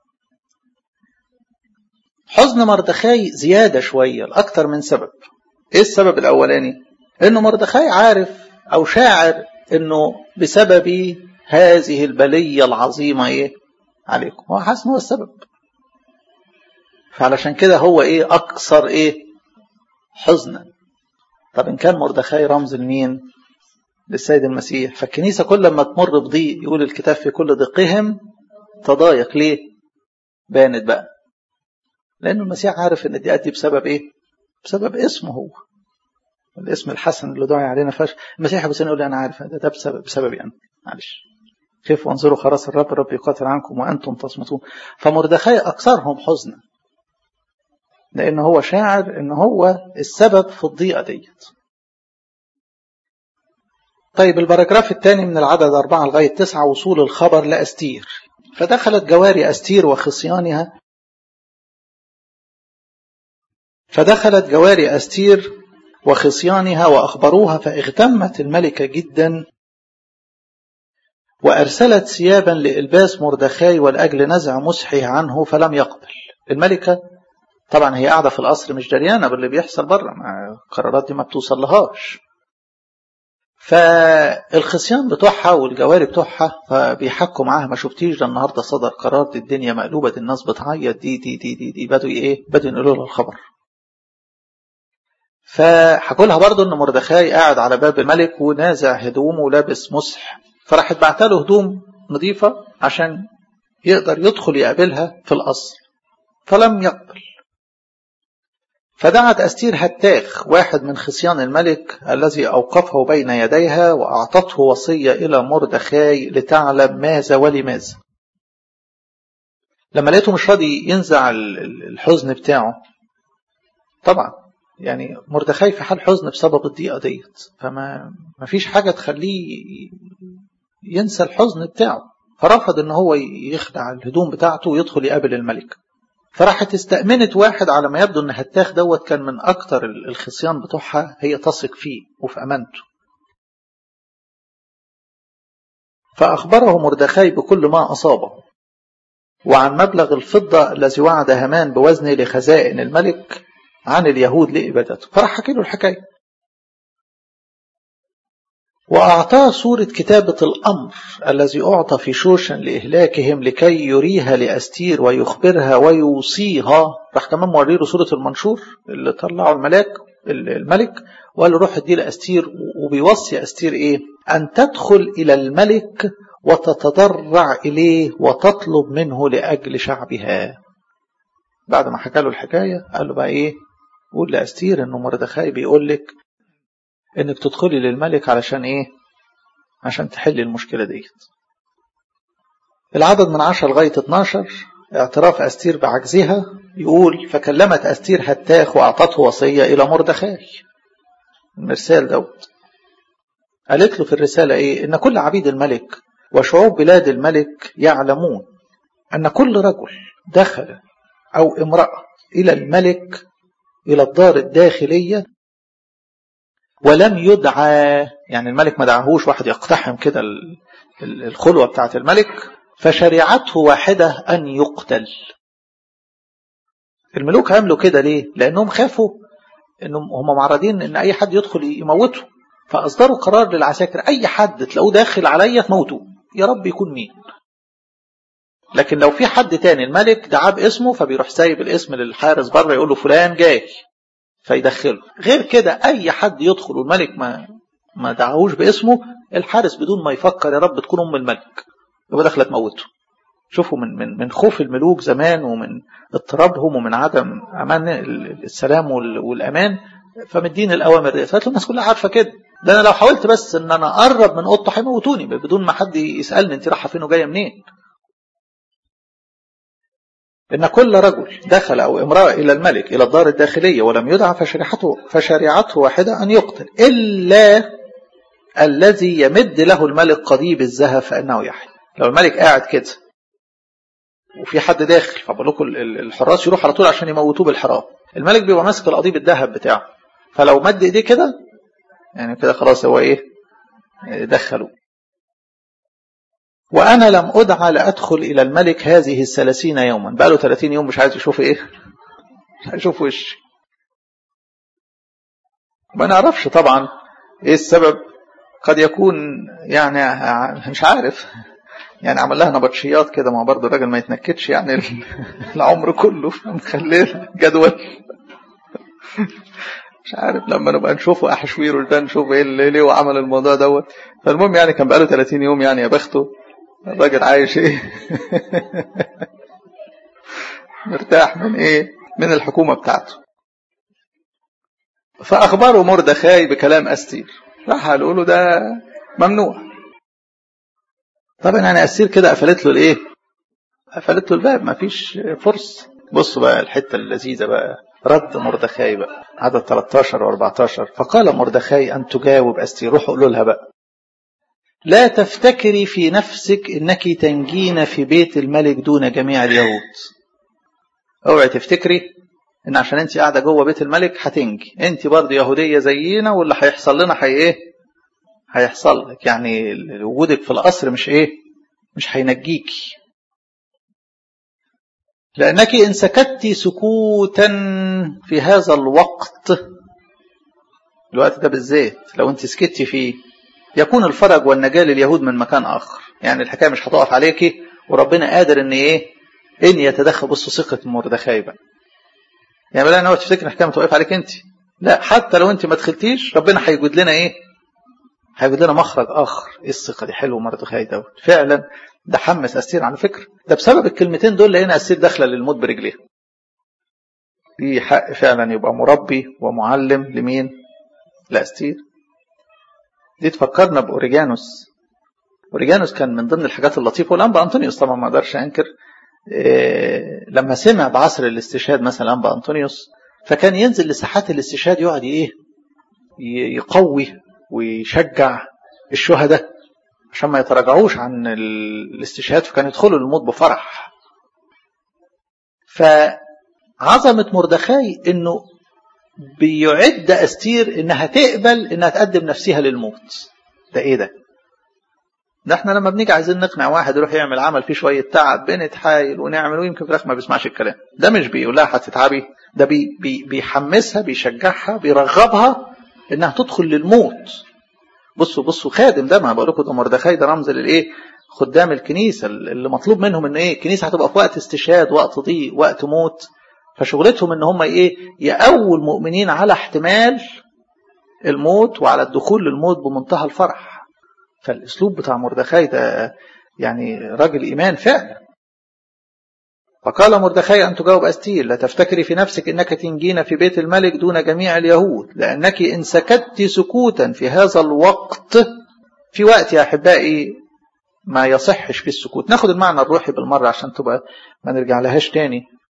حزن مردخاي زيادة شوية لأكثر من سبب. إيه السبب الأولاني؟ إنه مردخاي عارف أو شاعر إنه بسبب هذه البلية العظيمة إيه عليكم، هو حاسس إنه هو السبب. فعلشان كده هو إيه أكثر إيه حزنا. طب إن كان مردخاي رمز لمين؟ للسيد المسيح. فالكنيسة كل ما تمر بضيق يقول الكتاب في كل ضيقهم تضايق. ليه؟ بانت بقى لأنه المسيح عارف إن الضيقات دي بسبب إيه؟ بسبب اسمه هو، الاسم الحسن اللي دعي علينا فاش. المسيح أبو سنة يقول لي أنا عارف ده, ده بسبب بسببي أنا، معلش. كيف وانظروا خلاص الرب الرب يقاتل عنكم وأنتم تصمتون. فمردخاي أكثرهم حزنا لأنه هو شاعر إن هو السبب في الضيقة ديت. طيب الباراجراف الثاني من العدد أربعة لغاية تسعة، وصول الخبر لأستير. فدخلت جواري أستير وخصيانها فدخلت جواري أستير وخصيانها وأخبروها، فاغتمت الملكة جدا وأرسلت ثيابا لإلباس مردخاي ولأجل نزع مسحه عنه فلم يقبل. الملكة طبعا هي قاعدة في القصر مش دريانة باللي بيحصل بره، القرارات دي ما بتوصل لهاش. فالخصيان بتوعها والجواري بتوعها فبيحكوا معاها، ما شفتيش ده النهارده صدر قرار، دي الدنيا مقلوبة، دي الناس بتعيط، دي دي دي دي, دي بدوا ايه بدوا ينقلوا لها الخبر. فحكوا لها برضه ان مردخاي قاعد على باب الملك ونازع هدومه ولابس مسح، فراحت بعت له هدوم نظيفة عشان يقدر يدخل يقابلها في القصر، فلم يقبل. فدعت أستير هتاخ واحد من خصيان الملك الذي أوقفه بين يديها وأعطته وصية إلى مردخاي لتعلم ماذا ولماذا. لما لقيته مش راضي ينزع الحزن بتاعه، طبعا يعني مردخاي في حال حزن بسبب الضيقة ديت، فما ما فيش حاجة تخليه ينسى الحزن بتاعه، فرفض ان هو يخلع الهدوم بتاعته ويدخل يقابل الملك. فراحت استأمنت واحد على ما يبدو ان هتاخ دوت كان من اكتر الخصيان بتوعها هي تثق فيه وفي امانته. فاخبره مردخاي بكل ما اصابه وعن مبلغ الفضة الذي وعد هامان بوزنه لخزائن الملك عن اليهود لإبادته. فراح حكي له الحكاية وأعطاه صورة كتابة الأمر الذي أعطى في شوشن لإهلاكهم لكي يريها لأستير ويخبرها ويوصيها. راح كمان موريله صورة المنشور اللي طلعه الملاك الملك وقال له روح ادي لأستير، وبيوصي أستير إيه؟ أن تدخل إلى الملك وتتضرع إليه وتطلب منه لأجل شعبها. بعد ما حكى له الحكاية قال له بقى إيه؟ قول لأستير إنه مردخاي بيقول لك إنك تدخلي للملك علشان إيه؟ عشان تحل المشكلة ديت. العدد من عشرة لغاية اتناشر اعتراف أستير بعجزها. يقول فكلمت أستير هتاخ وأعطته وصية إلى مردخاي. المرسال دوت قالت له في الرسالة إيه؟ إن كل عبيد الملك وشعوب بلاد الملك يعلمون أن كل رجل دخل أو امرأة إلى الملك إلى الدار الداخلية ولم يدعى، يعني الملك ما دعاهوش واحد يقتحم كده الخلوة بتاعة الملك، فشريعته واحدة أن يقتل. الملوك عملوا كده ليه؟ لأنهم خافوا إنهم هم معرضين إن أي حد يدخل يموته، فأصدروا قرار للعساكر أي حد تلاقوه داخل عليا تموتوه، يا رب يكون مين. لكن لو في حد تاني الملك دعاه باسمه فبيروح سايب الاسم للحارس بره يقول له فلان جاي فيدخله. غير كده أي حد يدخل والملك ما ما دعاهوش باسمه، الحارس بدون ما يفكر يا رب تكون أم الملك يبقى داخله تموته. شوفوا من من من خوف الملوك زمان ومن اضطرابهم ومن عدم أمان السلام والأمان، فمدين الأوامر دي. فقالت له الناس كلها عارفة كده، ده أنا لو حاولت بس إن أنا أقرب من أوضته هيموتوني بدون ما حد يسألني أنت رايحة فين وجاية منين. إن كل رجل دخل أو امرأة إلى الملك إلى الدار الداخلية ولم يدعى فشريعته, فشريعته واحدة أن يقتل، إلا الذي يمد له الملك قضيب الذهب فإنه يحيى. لو الملك قاعد كده وفي حد داخل، فبقول لكم الحراس يروح على طول عشان يموتوه بالحراب، الملك بيبقى ماسك القضيب الذهب بتاعه، فلو مد ايديه كده يعني كده خلاص هو ايه دخلوا. وانا لم ادعى لادخل الى الملك هذه الثلاثين يوما، بقى له ثلاثين يوم مش عايز يشوف ايه، مش عايز يشوف وش. ما نعرفش طبعا ايه السبب، قد يكون يعني مش عارف يعني عمل لها نبطشيات كده، ما برضه الراجل ما يتنكدش يعني العمر كله مخليه جدول مش عارف. لما نبقى نشوفه احشويره ده نشوف ايه اللي ليه وعمل الموضوع دوت. فالمهم يعني كان بقاله ثلاثين يوم، يعني يا بخته الراجل عايش ايه مرتاح من ايه من الحكومة بتاعته. فاخبروا مردخاي بكلام استير، راح قالوا له ده ممنوع. طبعا يعني استير كده قفلت له الايه، قفلت له الباب، ما فيش فرصه. بصوا بقى الحته اللذيذه بقى، رد مردخاي بقى عدد ثلاثة عشر وأربعة عشر. فقال مردخاي ان تجاوب استير، روحوا قولوا لها بقى لا تفتكري في نفسك انك تنجين في بيت الملك دون جميع اليهود. اوعي تفتكري ان عشان انت قاعده جوه بيت الملك هتنجي، انت برضه يهوديه زينا، واللي هيحصل لنا هي ايه هيحصل لك، يعني وجودك في القصر مش ايه مش هينجيكي. لأنك إن سكتت سكوتا في هذا الوقت، الوقت ده بالذات لو أنت سكتي فيه، يكون الفرج والنجاة لليهود من مكان آخر. يعني الحكاية مش هتقف عليكي، وربنا قادر إن إيه إن يتدخل. بصوا ثقة مردخاي بقى، يعني بلا نوع تفتكر الحكاية متوقف عليك أنت، لا، حتى لو أنت ما دخلتيش ربنا هيجود لنا إيه هيجود لنا مخرج آخر. إيه الثقة دي حلوة مردخاي دوت فعلا. ده حمس أستير على فكرة، ده بسبب الكلمتين دول لقينا أستير داخلة للموت برجليها. دي حق فعلا يبقى مربي ومعلم لمين؟ لأستير. دي تفكرنا بأوريجانوس. أوريجانوس كان من ضمن الحاجات اللطيفة، والأنبا أنطونيوس طبعا ما أقدرش أنكر، إيه لما سمع بعصر الاستشهاد مثلا أنبا أنطونيوس، فكان ينزل لساحات الاستشهاد يقعد إيه يقوي ويشجع الشهداء عشان ما يتراجعوش عن الاستشهاد، فكان يدخلوا الموت بفرح. فعظمة مردخاي انه بيعد أستير انها تقبل انها تقدم نفسها للموت. ده ايه ده ده احنا لما بنيجي عايزين نقنع واحد يروح يعمل عمل فيه شوية تعب بنتحايل ونعمل، ويمكن في الاخر ما بيسمعش الكلام. ده مش بيقول لها هتتعبي، ده بي بي بيحمسها بيشجعها بيرغبها انها تدخل للموت. بصوا بصوا خادم ده، ما بقول لكم ده مردخاي ده رمز للايه خدام الكنيسه اللي مطلوب منهم ان ايه الكنيسه هتبقى في وقت استشهاد، وقت ضيق، وقت موت، فشغلتهم ان هم ايه يقووا المؤمنين على احتمال الموت وعلى الدخول للموت بمنتهى الفرح. فالاسلوب بتاع مردخاي ده يعني راجل ايمان فعلا. فقال مردخاي أن تجاوب أستير لا تفتكري في نفسك إنك تنجين في بيت الملك دون جميع اليهود، لأنك إن سكت سكوتا في هذا الوقت، في وقت يا أحبائي ما يصحش في السكوت. ناخد المعنى الروحي بالمرة عشان تبقى ما نرجع لهاش تاني.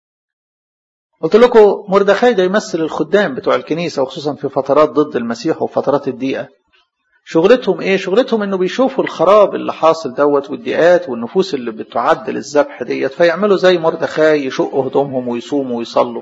قلت لكم مردخاي ده يمثل الخدام بتوع الكنيسة، وخصوصا في فترات ضد المسيح وفترات الضيقة. شغلتهم ايه؟ شغلتهم انه بيشوفوا الخراب اللي حاصل دوت والضيقات والنفوس اللي بتعد للذبح ديت، فيعملوا زي مردخاي يشقوا هدومهم ويصوموا ويصلوا.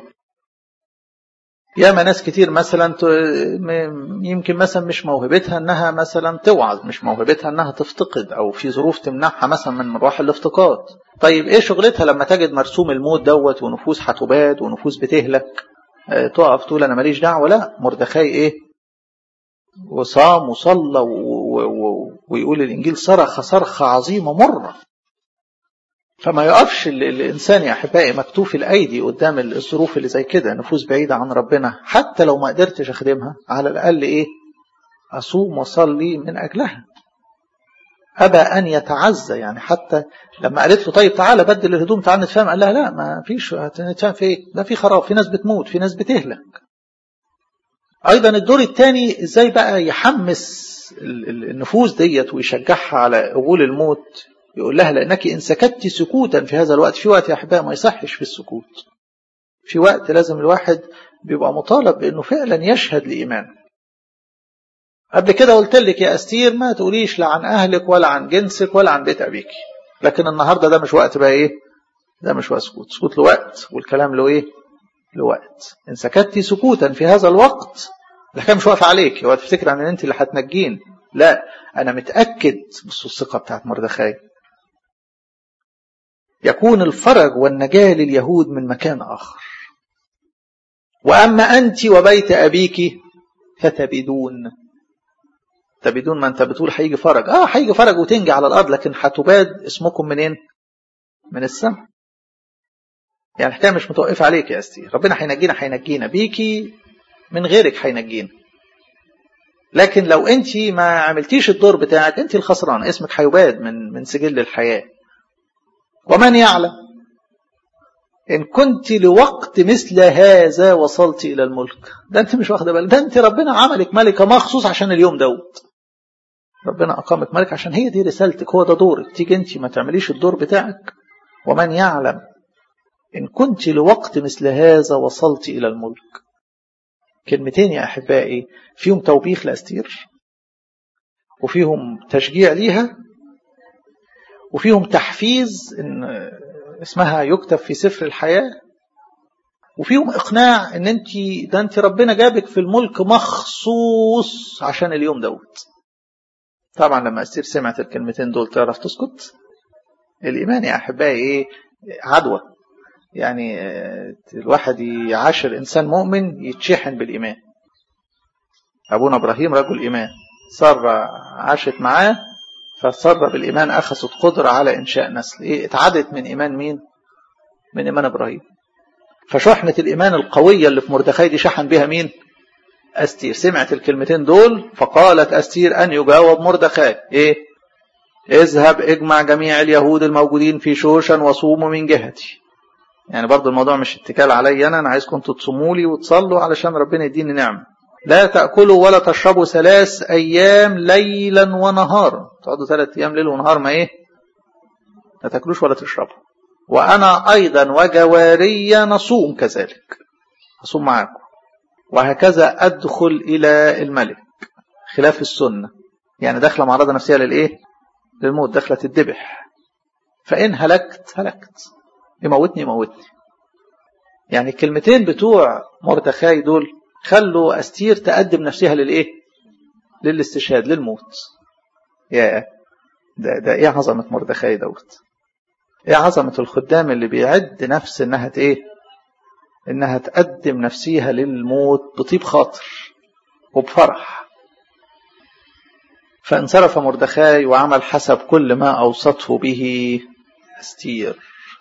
ياما ناس كتير مثلا يمكن مثلا مش موهبتها انها مثلا توعظ، مش موهبتها انها تفتقد، او في ظروف تمنعها مثلا من مروح الافتقاد. طيب ايه شغلتها لما تجد مرسوم الموت دوت ونفوس هتباد ونفوس بتهلك؟ اه تقف تقول انا ماليش دعوه؟ لا، مردخاي ايه وصام وصلى ويقول الإنجيل صرخ صرخة عظيمة مرة. فما يقفش الإنسان يا أحبائي مكتوف الأيدي قدام الظروف اللي زي كده، نفوس بعيدة عن ربنا، حتى لو ما قدرتش أخدمها على الأقل إيه أصوم وصلي من أجلها. أبى أن يتعزى، يعني حتى لما قالت له طيب تعالى بدل الهدوم تعالى نتفاهم، قال لها لا ما فيش نتفاهم في إيه، ده في خراب، في ناس بتموت، في ناس بتهلك. أيضا الدور الثاني إزاي بقى يحمس النفوس ديت ويشجعها على قبول الموت. يقول لها لأنك إن سكت سكوتا في هذا الوقت، في وقت يا أحبائي ما يصحش في السكوت، في وقت لازم الواحد بيبقى مطالب بأنه فعلا يشهد لإيمانه. قبل كده قلت لك يا أستير ما تقوليش لا عن أهلك ولا عن جنسك ولا عن بيت أبيك، لكن النهاردة ده مش وقت بقى إيه، ده مش وقت سكوت، سكوت لوقت والكلام له إيه، لوقت. إن سكتي سكوتا في هذا الوقت الحكاية مش واقفة عليك، اوعى تفتكر ان انت اللي هتنجين، لا انا متأكد. بصوا الثقة بتاعت مردخاي، يكون الفرج والنجاة لليهود من مكان آخر. وأما أنت وبيت أبيك فتبدون. تبدون، ما أنت بتقول هيجي فرج، آه هيجي فرج وتنجي على الأرض، لكن هتباد اسمكم منين؟ من السماء. يعني الحكاية مش متوقفة عليك يا أستير، ربنا هينجينا هينجينا بيكي، من غيرك هينجينا. لكن لو أنت ما عملتيش الدور بتاعك أنت الخسران، اسمك هيباد من من سجل الحياة. ومن يعلم إن كنت لوقت مثل هذا وصلت إلى الملك. ده أنت مش واخدة بالك، ده أنت ربنا عملك ملكة مخصوص عشان اليوم دوت. ربنا أقامك ملك عشان هي دي رسالتك، هو ده دورك. تيجي أنت ما تعمليش الدور بتاعك. ومن يعلم إن كنت لوقت مثل هذا وصلت إلى الملك. كلمتين يا أحبائي فيهم توبيخ لأستير، وفيهم تشجيع ليها، وفيهم تحفيز إن اسمها يكتب في سفر الحياة، وفيهم إقناع إن أنت ده أنت ربنا جابك في الملك مخصوص عشان اليوم دوت. طبعا لما أستير سمعت الكلمتين دول تعرف تسكت. الإيمان يا أحبائي إيه؟ عدوى. يعني الواحد يعاشر إنسان مؤمن يتشحن بالإيمان. أبونا إبراهيم رجل إيمان، سارة عاشت معاه فسارة بالإيمان أخذت قدرة على إنشاء نسل. إيه؟ اتعدت من إيمان مين؟ من إيمان إبراهيم. فشحنة الإيمان القوية اللي في مردخاي دي شحن بها مين؟ أستير. سمعت الكلمتين دول فقالت أستير أن يجاوب مردخاي إيه؟ اذهب اجمع جميع اليهود الموجودين في شوشن وصوموا من جهتي. يعني برضو الموضوع مش اتكال علي أنا، أنا عايزكم تصوموا لي وتصلوا علشان ربنا يديني نعمة. لا تأكلوا ولا تشربوا ثلاث أيام ليلا ونهارا. تقعدوا ثلاث أيام ليل ونهار ما إيه؟ لا تأكلوش ولا تشربوا. وأنا أيضا وجوارية نصوم كذلك، أصوم معاكم، وهكذا أدخل إلى الملك. خلاف السنة، يعني داخلة معرضة نفسية للإيه؟ للموت، داخلة الذبح. فإن هلكت هلكت، يموتني يموتني. يعني الكلمتين بتوع مردخاي دول خلوا أستير تقدم نفسها للإيه؟ للاستشهاد، للموت. يا ده, ده إيه عظمة مردخاي دوت؟ إيه عظمة الخدام اللي بيعد نفس إنها إيه؟ إنها تقدم نفسها للموت بطيب خاطر وبفرح. فانصرف مردخاي وعمل حسب كل ما أوصته به أستير.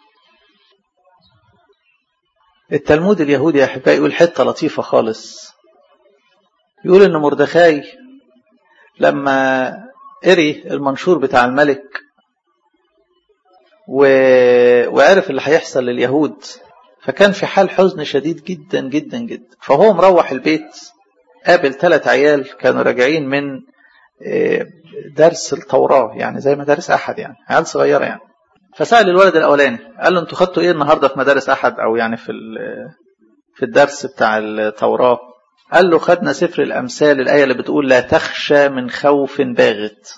التلمود اليهودي يا أحبائي يقول حتة لطيفة خالص، يقول إن مردخاي لما قري المنشور بتاع الملك و... وعرف اللي هيحصل لليهود، فكان في حال حزن شديد جدا جدا جدا. فهو مروح البيت قابل ثلاث عيال كانوا راجعين من درس التوراة، يعني زي مدارس أحد، يعني عيال صغيرة يعني. فسأل الولد الأولاني قال له أنتوا خدتوا إيه النهاردة في مدارس أحد، أو يعني في في الدرس بتاع التوراة؟ قال له خدنا سفر الأمثال، الآية اللي بتقول لا تخشى من خوف باغت.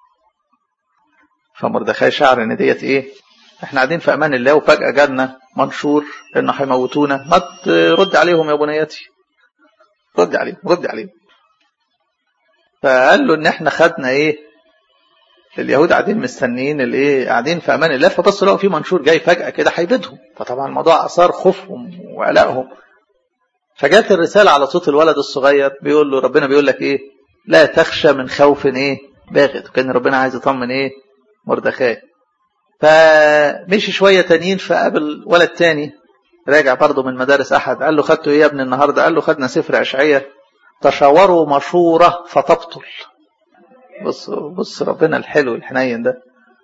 فمردخاي شعر إن ديت إيه، إحنا قاعدين في أمان الله وفجأة جالنا منشور إنه هيموتونا، ما ترد عليهم يا بنياتي، رد عليهم رد عليهم. فقال له إن إحنا خدنا إيه، اليهود قاعدين مستنيين الايه، قاعدين في امان الله، فبص لقوا في منشور جاي فجأة كده هيبيدهم. فطبعا الموضوع اثار خوفهم وقلقهم. فجات الرسالة على صوت الولد الصغير بيقول له ربنا بيقول لك ايه، لا تخشى من خوف ايه باغت. وكان ربنا عايز يطمن ايه مردخاي. فمشي شوية تانيين فقابل ولد تاني راجع برضه من مدارس احد، قال له خدتوا ايه يا ابن النهارده؟ قال له خدنا سفر اشعياء، تشاوروا مشورة فتبطل. بص بص ربنا الحلو الحنين ده،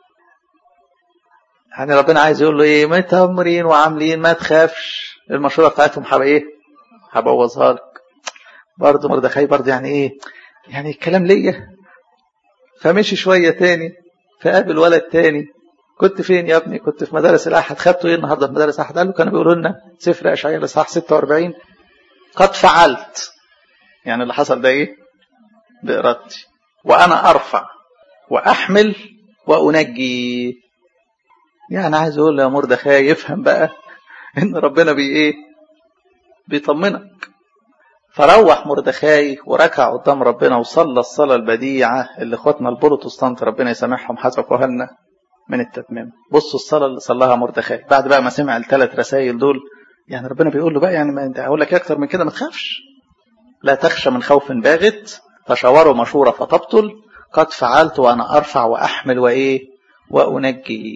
يعني ربنا عايز يقول له ايه، متامرين وعاملين ما تخافش، المشوره بتاعتهم هبقى ايه، هبوظها لك. برضه مردخاي برضه يعني ايه، يعني الكلام ليا. فمشي شويه تاني فقابل ولد تاني، كنت فين يا ابني؟ كنت في مدارس الاحد. خدتوا ايه النهارده في مدارس الاحد؟ قال له كانوا بيقولوا لنا سفر اشعياء الاصحاح ستة وأربعين قد فعلت. يعني اللي حصل ده ايه، بإرادتي، وأنا أرفع وأحمل وأنجي. يعني عايز أقول يا مردخاي يفهم بقى إن ربنا بي إيه بيطمنك. فروح مردخاي وركع قدام ربنا وصلى الصلاة البديعة اللي اخواتنا البروتستانت ربنا يسامحهم حذفوها لنا من التتميم. بصوا الصلاة اللي صلاها مردخاي بعد بقى ما سمع الثلاث رسائل دول. يعني ربنا بيقول له بقى يعني ما انت اقول لك اكتر من كده، ما تخافش، لا تخشى من خوف باغت، تشاوروا مشورة فتبطل، قد فعلت وأنا أرفع وأحمل وإيه وأنجي.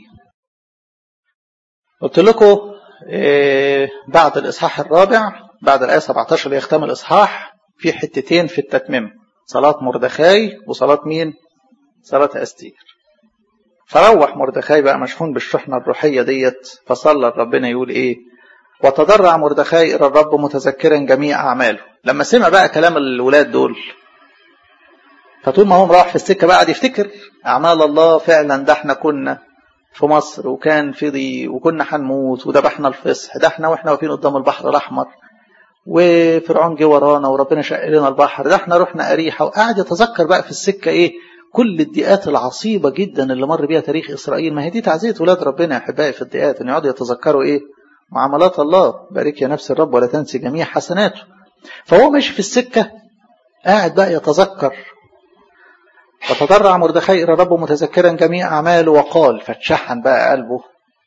قلت لكم إيه بعد الإصحاح الرابع بعد الآية سبعة عشر اللي يختم الإصحاح في حتتين في التتميم، صلاة مردخاي وصلاة مين؟ صلاة أستير. فروح مردخاي بقى مشحون بالشحنة الروحية ديت، فصلى ربنا يقول إيه؟ وتضرع مردخاي إلى الرب متذكرا جميع أعماله. لما سمع بقى كلام الولاد دول، فطول ما هو راح في السكة بقى قاعد يفتكر أعمال الله. فعلا ده احنا كنا في مصر وكان في ضيق وكنا هنموت وذبحنا الفصح، ده احنا واحنا واقفين قدام البحر الأحمر وفرعون جه ورانا وربنا شق لنا البحر، ده احنا رحنا أريحة. وقاعد يتذكر بقى في السكة ايه كل الضيقات العصيبة جدا اللي مر بيها تاريخ إسرائيل. ما هي دي تعزية ولاد ربنا يا أحبائي في الضيقات، ان يقعدوا يتذكروا ايه معاملات الله. بارك يا نفس الرب ولا تنسي جميع حسناته. فهو ماشي في السكة قاعد بقى يتذكر. فتضرع مردخاي إلى الرب متذكرا جميع أعماله وقال، فتشحن بقى قلبه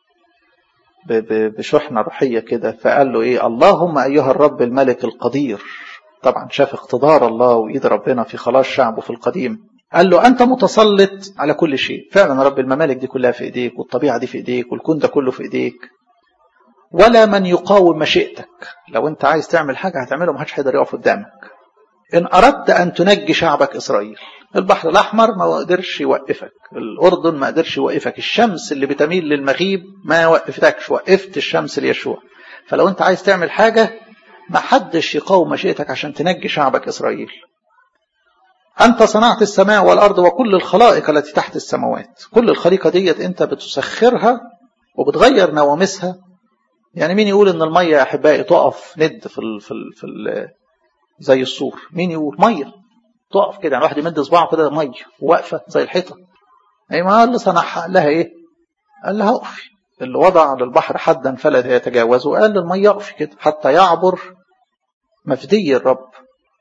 بشحنة روحية كده، فقال له إيه؟ اللهم أيها الرب الملك القدير. طبعا شاف اقتدار الله وإيد ربنا في خلاص شعبه في القديم. قال له أنت متسلط على كل شيء. فعلا رب الممالك دي كلها في إيديك، والطبيعة دي في إيديك، والكون ده كله في إيديك، ولا من يقاوم مشيئتك. لو أنت عايز تعمل حاجة هتعمله، محدش هيقدر يقف قدامك. إن أردت أن تنجي شعبك إسرائيل. البحر الأحمر ما قدرش يوقفك، الأردن ما قدرش يوقفك، الشمس اللي بتميل للمغيب ما وقفتكش، وقفت الشمس ليشوع. فلو أنت عايز تعمل حاجة ما حدش يقاوم مشيئتك عشان تنجي شعبك إسرائيل. أنت صنعت السماء والأرض وكل الخلائق التي تحت السماوات. كل الخليقة ديت أنت بتسخرها وبتغير نوامسها. يعني مين يقول إن المية يا أحبائي تقف ند في ال في ال في ال زي السور؟ مين يقول مية تقف كده؟ يعني واحد يمد صباعه كده مية واقفة زي الحيطة. أي ما اللي صنعها قال لها إيه؟ قال لها اقفي. اللي وضع للبحر حدا فلا يتجاوزه قال للمية اقفي كده حتى يعبر مفدي الرب.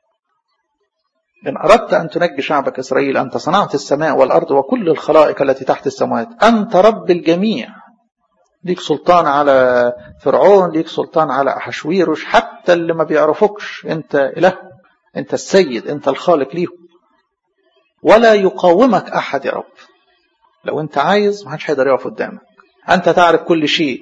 إن أردت أن تنجي شعبك إسرائيل أنت صنعت السماء والأرض وكل الخلائق التي تحت السماوات. أنت رب الجميع، ليك سلطان على فرعون، ليك سلطان على أحشويروش، حتى اللي ما بيعرفوكش أنت إله، أنت السيد، أنت الخالق ليهم. ولا يقاومك أحد يا رب. لو أنت عايز ما حدش هيقدر يقف قدامك. أنت تعرف كل شيء.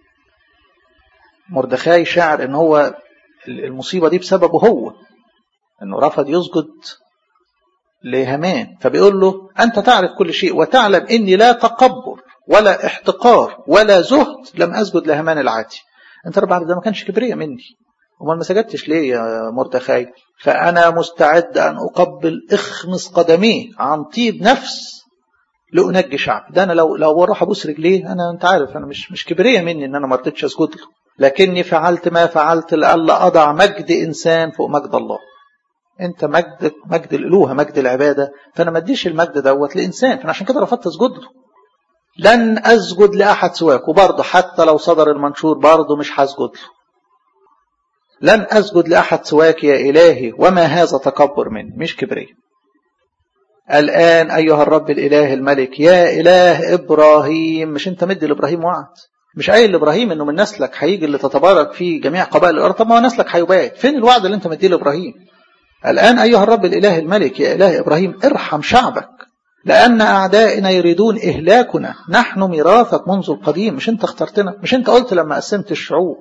مردخاي شاعر إن هو المصيبة دي بسببه هو، إنه رفض يسجد لهامان. فبيقول له أنت تعرف كل شيء وتعلم إني لا تكبر ولا احتقار ولا زهد لم أسجد لهامان العاتي. أنت رب ده ما كانش كبرية مني، وما ما سجدتش ليه يا مردخاي؟ فأنا مستعد أن أقبل إخمص قدميه عن طيب نفس لأنجي شعب. ده أنا لو لو أروح أبوس رجليه، أنا أنت عارف أنا مش مش كبرية مني إن أنا ما رضيتش أسجد له، لكني فعلت ما فعلت لألا أضع مجد إنسان فوق مجد الله. أنت مجد مجد الألوهة، مجد العبادة، فأنا ما أديش المجد دوت لإنسان، فأنا عشان كده رفضت أسجد له. لن أسجد لأحد سواك، وبرضه حتى لو صدر المنشور برضه مش هسجد له. لن أسجد لأحد سواك يا إلهي، وما هذا تكبر مني، مش كبرية. الآن أيها الرب الإله الملك يا إله إبراهيم. مش أنت مدي لإبراهيم وعد؟ مش قايل لإبراهيم إنه من نسلك هيجي اللي تتبارك فيه جميع قبائل الأرض؟ طب ما هو نسلك هيبات. فين الوعد اللي أنت مديه لإبراهيم؟ الآن أيها الرب الإله الملك يا إله إبراهيم ارحم شعبك، لأن أعدائنا يريدون إهلاكنا، نحن ميراثك منذ القديم. مش أنت اخترتنا؟ مش أنت قلت لما قسمت الشعوب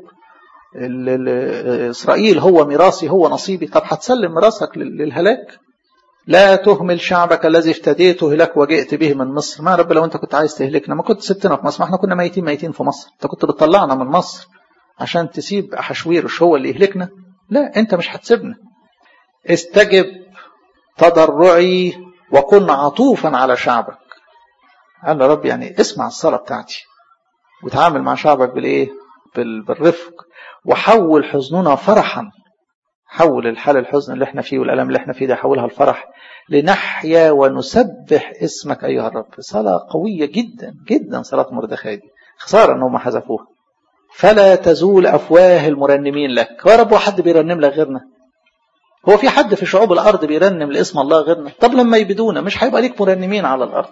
إسرائيل هو ميراثي هو نصيبي؟ طب هتسلم ميراثك للهلاك؟ لا تهمل شعبك الذي افتديته لك وجئت به من مصر. ما رب لو أنت كنت عايز تهلكنا ما كنت سبتنا في مصر، ما احنا كنا ميتين ميتين في مصر. أنت كنت بتطلعنا من مصر عشان تسيب أحشويروش هو اللي يهلكنا؟ لا، أنت مش هتسيبنا. استجب تضرعي وكن عطوفا على شعبك. قال له رب يعني اسمع الصلاة بتاعتي وتعامل مع شعبك بالإيه؟ بالرفق، وحول حزننا فرحا حول الحال الحزن اللي احنا فيه والألم اللي احنا فيه ده حولها الفرح. لنحيا ونسبح اسمك أيها الرب. صلاة قوية جدا جدا صلاة مردخاي دي، خسارة أنهم حذفوها. فلا تزول أفواه المرنمين لك. يا رب حد بيرنم لك غيرنا؟ هو في حد في شعوب الأرض بيرنم لاسم الله غيرنا؟ طب لما يبدونا مش هيبقى ليك مرنمين على الأرض.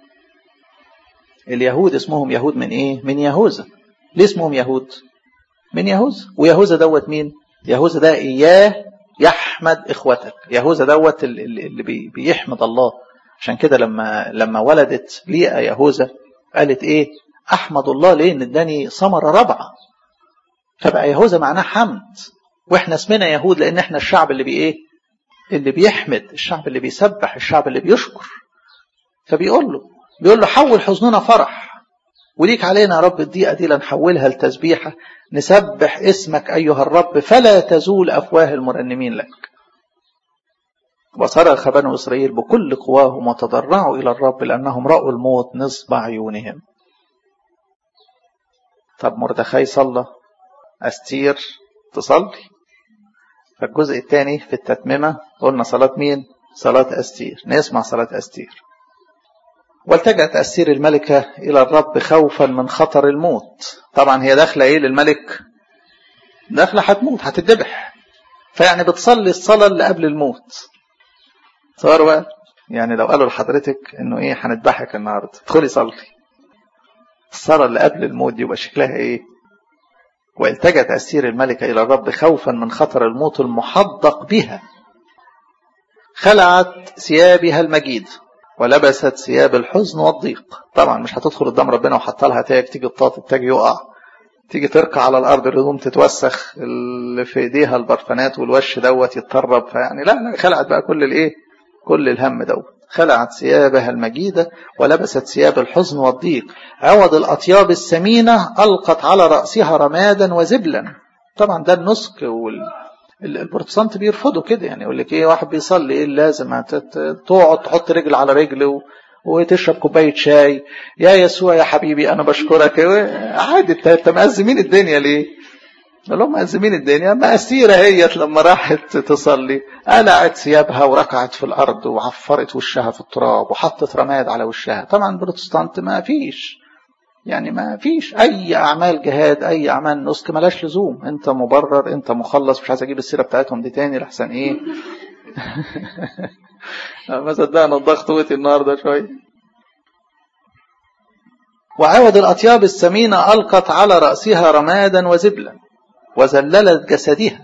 اليهود اسمهم يهود من إيه؟ من يهوذا. ليه اسمهم يهود؟ من يهوذا. ويهوذا دوت مين؟ يهوذا ده إياه يحمد إخوتك. يهوذا دوت اللي بيحمد الله. عشان كده لما لما ولدت ليئة يهوذا قالت إيه؟ أحمد الله ليه؟ إن اداني ثمرة رابعة. فبقى يهوذا معناه حمد، واحنا اسمنا يهود لان احنا الشعب اللي بي ايه؟ اللي بيحمد، الشعب اللي بيسبح، الشعب اللي بيشكر. فبيقول له بيقول له حول حزننا فرح، وليك علينا يا رب الضيقه دي لنحولها لتسبيحه، نسبح اسمك ايها الرب فلا تزول افواه المرنمين لك. وصرخ بنو اسرائيل بكل قواهم وتضرعوا الى الرب لانهم راوا الموت نصب عيونهم. طب مردخاي صلى، أستير تصلي. فالجزء الثاني في التتممة قلنا صلاة مين؟ صلاة أستير. نسمع صلاة أستير. والتجأت أستير الملكة إلى الرب خوفا من خطر الموت. طبعا هي داخلة إيه للملك؟ داخلة هتموت، هتدبح. فيعني بتصلي الصلاة اللي قبل الموت. صار بقى يعني لو قالوا لحضرتك إنه إيه هنذبحك النهاردة، ادخلي صلي. الصلاة اللي قبل الموت دي يبقى شكلها إيه؟ والتجت أستير الملكة إلى الرب خوفا من خطر الموت المحدق بها. خلعت ثيابها المجيد ولبست ثياب الحزن والضيق. طبعا مش هتدخل قدام ربنا وحط لها تاج تيجي الطاط التاج يقع، تيجي تركع على الأرض الهدوم تتوسخ، اللي في ايديها البرفانات والوش دوت يتطرب. فيعني لا لا خلعت بقى كل الايه؟ كل الهم دوت. خلعت ثيابها المجيدة ولبست ثياب الحزن والضيق. عوض الأطياب الثمينة ألقت على رأسها رمادا وزبلا. طبعا ده النسك والبروتستانت بيرفضوا كده، يعني يقول لك ايه واحد بيصلي ايه لازم تقعد تحط رجل على رجل وتشرب كوباية شاي. يا يسوع يا حبيبي أنا بشكرك. عادي انت مأزمين الدنيا ليه؟ لهم مأزمين الدنيا. ما أستير هيت لما راحت تصلي قلعت ثيابها وركعت في الأرض وعفرت وشها في التراب وحطت رماد على وشها. طبعا بروتستانت ما فيش، يعني ما فيش أي أعمال جهاد، أي أعمال نسك ملاش لزوم. أنت مبرر، أنت مخلص. مش عايز أجيب السيرة بتاعتهم دي تاني لحسن إيه ما صدقنا الضغط وقت النهارده شوية. وعوض الأطياب الثمينة ألقت على رأسها رمادا وزبلا وزللت جسدها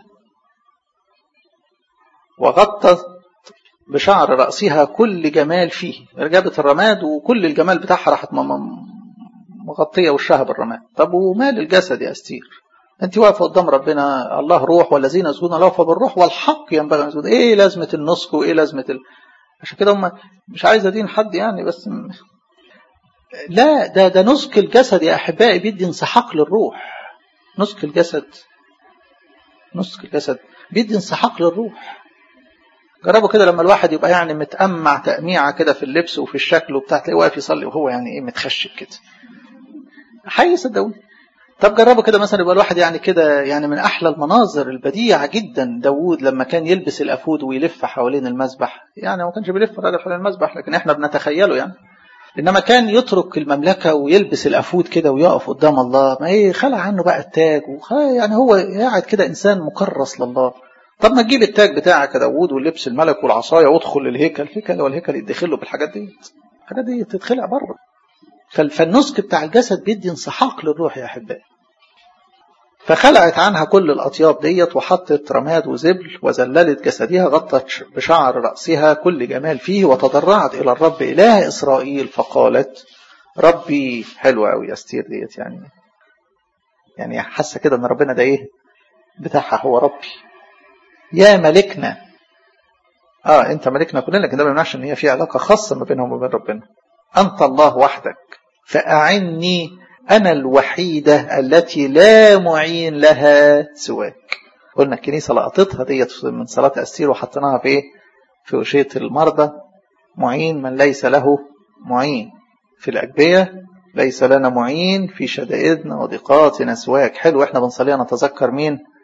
وغطت بشعر رأسها كل جمال فيه. جابت الرماد وكل الجمال بتاعها راحت مغطية وشها بالرماد. طب ومال الجسد يا أستير؟ أنت واقفة قدام ربنا، الله روح والذين يسجدون له فبالروح والحق ينبغي أن يسجدوا. إيه لازمة النسك وإيه لازمة ال... عشان كده هم مش عايز أدين حد يعني، بس م... لا ده ده نسك الجسد يا أحبائي بيدي انسحاق للروح. نسك الجسد نسك الجسد بيدي انسحاق للروح. جربوا كده لما الواحد يبقى يعني متأمع تأميعة كده في اللبس وفي الشكل وبتاع، تلاقيه واقف يصلي وهو يعني ايه متخشب كده. حي صدقوني. طب جربوا كده مثلا يبقى الواحد يعني كده، يعني من أحلى المناظر البديعة جدا داوود لما كان يلبس الأفود ويلف حوالين المذبح. يعني ما كانش بيلف الراجل حوالين المذبح لكن احنا بنتخيله يعني. إنما كان يترك المملكة ويلبس الأفود كده ويقف قدام الله. ما ايه خلع عنه بقى التاج، يعني هو قاعد كده إنسان مكرس لله. طب ما تجيب التاج بتاعك يا داوود واللبس الملك والعصاية وادخل الهيكل. الهيكل والهيكل يدخل له بالحاجات دي، الحاجات دي تتخلع بره. فالنسك بتاع الجسد بيدي انسحاق للروح يا أحبائي. فخلعت عنها كل الأطياب ديت وحطت رماد وزبل وزللت جسدها، غطت بشعر رأسها كل جمال فيه، وتضرعت إلى الرب إله إسرائيل فقالت ربي. حلوة أوي أستير ديت، يعني يعني حاسة كده أن ربنا ده إيه بتاعها، هو ربي يا ملكنا. آه أنت ملكنا كلنا، لكن ده ما يمنعش أن هي في علاقة خاصة ما بينهم وبين ربنا. أنت الله وحدك فأعني أنا الوحيدة التي لا معين لها سواك. قلنا الكنيسة لقطتها ديت من صلاة أستير وحطناها في في وشية المرضى. معين من ليس له معين، في الأجبية ليس لنا معين، في شدائدنا وضيقاتنا سواك. حلو احنا بنصليها نتذكر مين؟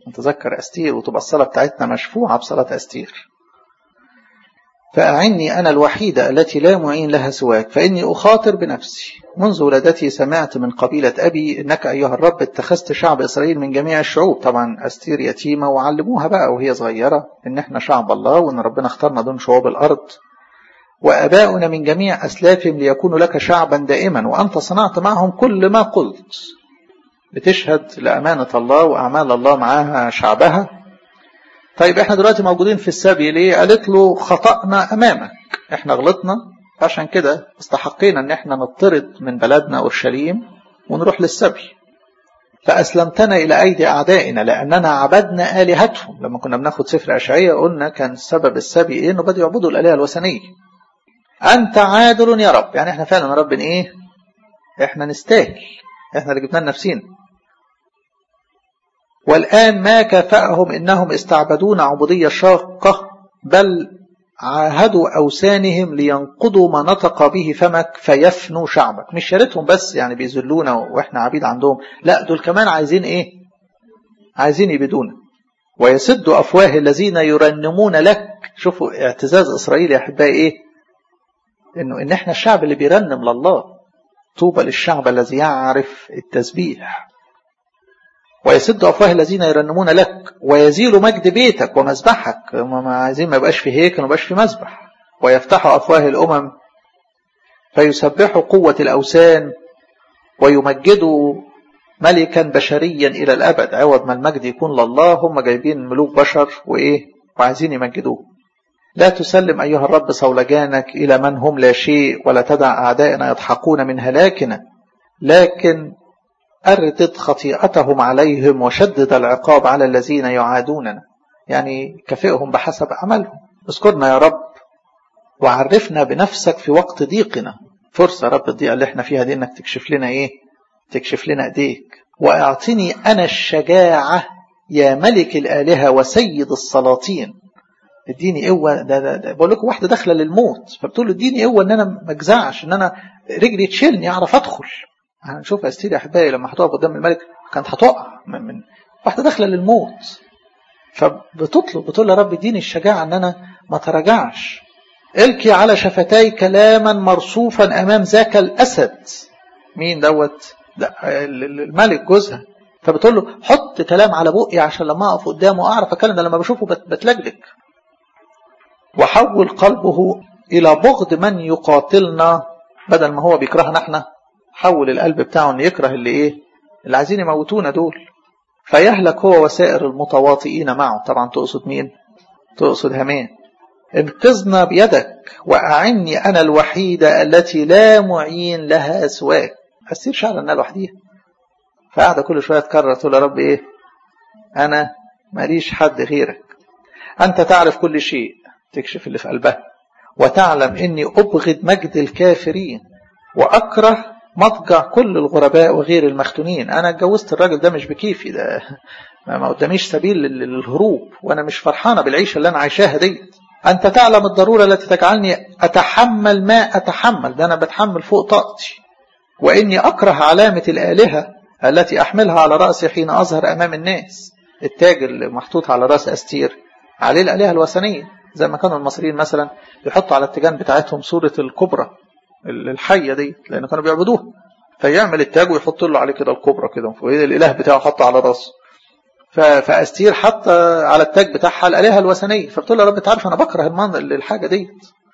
نتذكر أستير وتبقى الصلاة بتاعتنا مشفوعة بصلاة أستير. فأعني أنا الوحيدة التي لا معين لها سواك، فإني أخاطر بنفسي. منذ ولادتي سمعت من قبيلة أبي إنك أيها الرب اتخذت شعب إسرائيل من جميع الشعوب. طبعا أستير يتيمة وعلموها بقى وهي صغيرة إن احنا شعب الله وإن ربنا اختارنا دون شعوب الأرض، وأباؤنا من جميع أسلافهم ليكونوا لك شعبا دائما، وأنت صنعت معهم كل ما قلت. بتشهد لأمانة الله وأعمال الله معاها شعبها. طيب احنا دلوقتي موجودين في السبي ليه؟ قالت له خطأنا أمامك، احنا غلطنا، عشان كده استحقينا ان احنا نطرد من بلدنا أورشليم ونروح للسبي. فأسلمتنا إلى أيدي أعدائنا لأننا عبدنا آلهتهم. لما كنا بناخد سفر أشعياء قلنا كان سبب السبي إيه؟ إنه بدأوا يعبدوا الآلهة الوثنية. أنت عادل يا رب، يعني احنا فعلا يا رب إيه؟ احنا نستاهل، احنا اللي جبنا لنفسينا. والآن ما كافأهم إنهم استعبدون عبودية شاقة، بل عاهدوا أوثانهم لينقضوا ما نطق به فمك فيفنوا شعبك. مش شارتهم بس يعني بيذلونا وإحنا عبيد عندهم، لا دول كمان عايزين إيه؟ عايزين يبيدونا. ويسدوا أفواه الذين يرنمون لك. شوفوا اعتزاز إسرائيل يا أحبائي إيه؟ إنه إن إحنا الشعب اللي بيرنم لله. طوبى للشعب الذي يعرف التسبيح. ويسد أفواه الذين يرنمون لك، ويزيل مجد بيتك ومذبحك. ما عايزين ما يبقاش في هيكل وما يبقاش في مذبح. ويفتح أفواه الأمم فيسبحوا قوة الأوثان، ويمجدوا ملكا بشريا إلى الأبد. عوض ما المجد يكون لله هم جايبين ملوك بشر وإيه وعايزين يمجدوه. لا تسلم أيها الرب صولجانك إلى من هم لا شيء، ولا تدع أعدائنا يضحكون من هلاكنا، لكن أردد خطيئتهم عليهم وشدد العقاب على الذين يعادوننا. يعني كفئهم بحسب عملهم. اذكرنا يا رب وعرفنا بنفسك في وقت ضيقنا. فرصة رب الضيقة اللي احنا فيها دي انك تكشف لنا ايه؟ تكشف لنا ايديك. واعطني انا الشجاعة يا ملك الآلهة وسيد السلاطين. اديني قوة. ده, ده, ده بقول لكم واحدة داخلة للموت، فبتقول له اديني قوة ان انا ما اجزعش، ان انا رجلي تشيلني اعرف ادخل. هنشوف أستير يا أحبائي لما هتقف قدام الملك كانت هتقع من, من واحدة داخلة للموت. فبتطلب بتقول يا رب اديني الشجاعة ان انا ما تراجعش. القي على شفتي كلاما مرصوفا امام ذاك الاسد. مين دوت؟ ده الملك جوزها. فبتقول له حط كلام على بقي عشان لما اقف قدامه اعرف اتكلم، ده لما بشوفه بتلجلج. وحول قلبه الى بغض من يقاتلنا، بدل ما هو بيكرهنا احنا حول القلب بتاعه ان يكره اللي ايه؟ اللي عايزين يموتونا دول. فيهلك هو وسائر المتواطئين معه. طبعا تقصد مين؟ تقصد هامان. انقذنا بيدك واعني انا الوحيده التي لا معين لها سواك. أستير شعر انها لوحديها، فقاعده كل شويه تكرر تقول يا رب ايه؟ انا ماليش حد غيرك. انت تعرف كل شيء، تكشف اللي في قلبها، وتعلم اني ابغض مجد الكافرين واكره مضجع كل الغرباء وغير المختونين. انا اتجوزت الراجل ده مش بكيفي، ده ما قداميش سبيل للهروب، وانا مش فرحانه بالعيشه اللي انا عايشاها دي. انت تعلم الضروره التي تجعلني اتحمل ما اتحمل، ده انا بتحمل فوق طاقتي. واني اكره علامه الالهه التي احملها على راسي حين اظهر امام الناس. التاج اللي محطوط على راس أستير عليه الالهه الوثنيه، زي ما كانوا المصريين مثلا يحطوا على التيجان بتاعتهم صوره الكبرى الحية دي، لأنه كانوا بيعبدوها. فيعمل التاج ويحط له عليه كده الكبرى كده، وإذا الإله بتاعه حطه على راسه. فأستير حط على التاج بتاعها الآلهة الوثنية. فبتقول له يا رب تعرف أنا بكره المنظر الحاجة دي.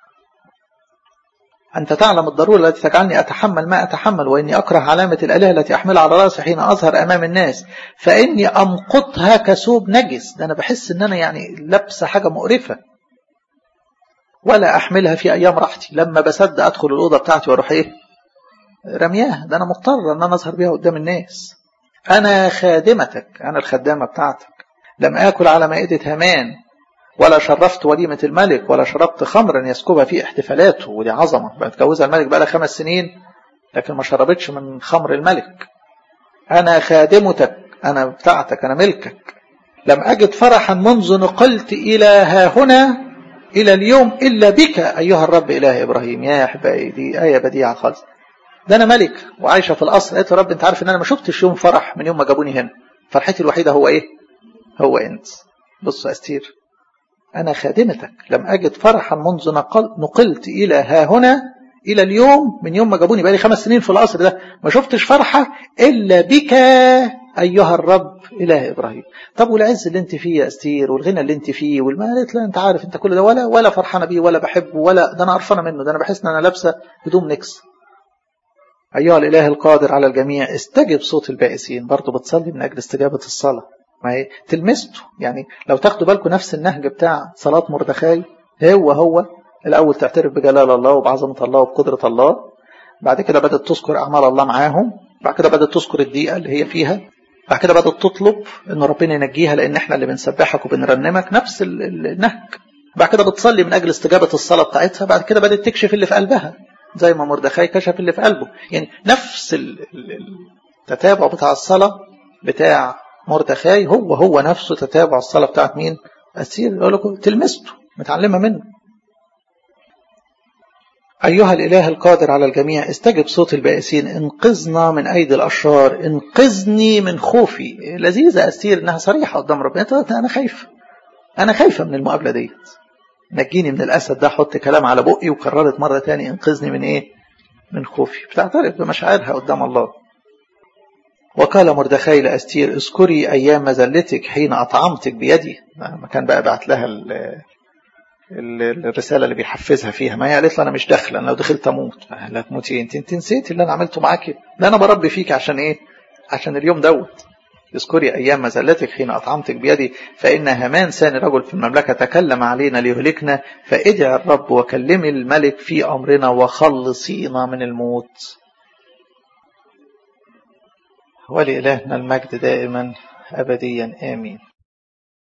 أنت تعلم الضرورة التي تجعلني أتحمل ما أتحمل، وإني أكره علامة الآلهة التي أحملها على راسي حين أظهر أمام الناس، فإني أمقطها كثوب نجس. ده أنا بحس إن أنا يعني لابسة حاجة مقرفة. ولا أحملها في أيام راحتي، لما بصدق أدخل الأوضة بتاعتي وأروح إيه؟ رمياها. ده أنا مضطر أن أنا أظهر بيها قدام الناس. أنا خادمتك، أنا الخدامة بتاعتك. لم آكل على مائدة هامان، ولا شرفت وليمة الملك، ولا شربت خمرا يسكبها في احتفالاته. ودي عظمة، بتجوزها الملك بقى لها خمس سنين لكن ما شربتش من خمر الملك. أنا خادمتك، أنا بتاعتك، أنا ملكك. لم أجد فرحا منذ نقلت إلى ها هنا إلى اليوم إلا بك أيها الرب إله إبراهيم. يا أحبائي دي آية بديعة خالص. ده أنا ملك وعايشة في القصر، قلت يا رب أنت عارف إن أنا ما شفتش يوم فرح من يوم ما جابوني هنا. فرحتي الوحيدة هو إيه؟ هو أنت. بصوا أستير، أنا خادمتك لم أجد فرحا منذ نقل نقلت إلى ها هنا إلى اليوم، من يوم ما جابوني بقالي خمس سنين في القصر ده ما شفتش فرحة إلا بك أيها الرب إله إبراهيم. طب والعز اللي أنت فيه يا أستير والغنى اللي أنت فيه والمال، قالت لا أنت عارف أنت كل ده ولا ولا فرحانة بيه ولا بحبه ولا ده، أنا قرفانة منه، ده أنا بحس إن أنا لابسة هدوم نكس. أيها الإله القادر على الجميع استجب صوت البائسين. برضه بتصلي من أجل استجابة الصلاة، ما هي تلمسته. يعني لو تاخدوا بالكم نفس النهج بتاع صلاة مردخاي، هو هو الأول تعترف بجلال الله وبعظمة الله وبقدرة الله، بعد كده بدأت تذكر أعمال الله معاهم، بعد كده بدأت تذكر الضيقة اللي هي فيها، بعد كده بدأت تطلب إن ربنا ينجيها لأن إحنا اللي بنسبحك وبنرنمك، نفس النهج. بعد كده بتصلي من أجل استجابة الصلاة بتاعتها، بعد كده بدأت تكشف اللي في قلبها زي ما مردخاي كشف اللي في قلبه. يعني نفس التتابع بتاع الصلاة بتاع مردخاي هو هو نفسه تتابع الصلاة بتاعت مين؟ أستير. يقول لكم تلمسته، متعلمة منه. أيها الإله القادر على الجميع استجب صوت البائسين، انقذنا من أيدي الأشرار، انقذني من خوفي. لذيذة أستير إنها صريحة قدام ربنا، أنا خايفة، أنا خايفة من المقابلة ديت، نجيني من الأسد ده. حط كلام على بقي وكررت مرة تاني انقذني من إيه؟ من خوفي. بتعترف بمشاعرها قدام الله. وقال مردخاي لأستير اذكري أيام مذلتك حين أطعمتك بيدي. ما كان بقى بعت لها الرسالة اللي بيحفزها فيها، ما هي قالت له أنا مش داخلة، أنا لو دخلت أموت. لا تموتي أنت، أنت نسيتي اللي أنا عملته معاكي، ده أنا بربي فيك عشان إيه؟ عشان اليوم دوت. اذكري أيام مذلتك حين أطعمتك بيدي، فإن هامان ثاني رجل في المملكة تكلم علينا ليهلكنا، فادعي الرب وكلمي الملك في أمرنا وخلصينا من الموت. ولإلهنا المجد دائما أبديا آمين.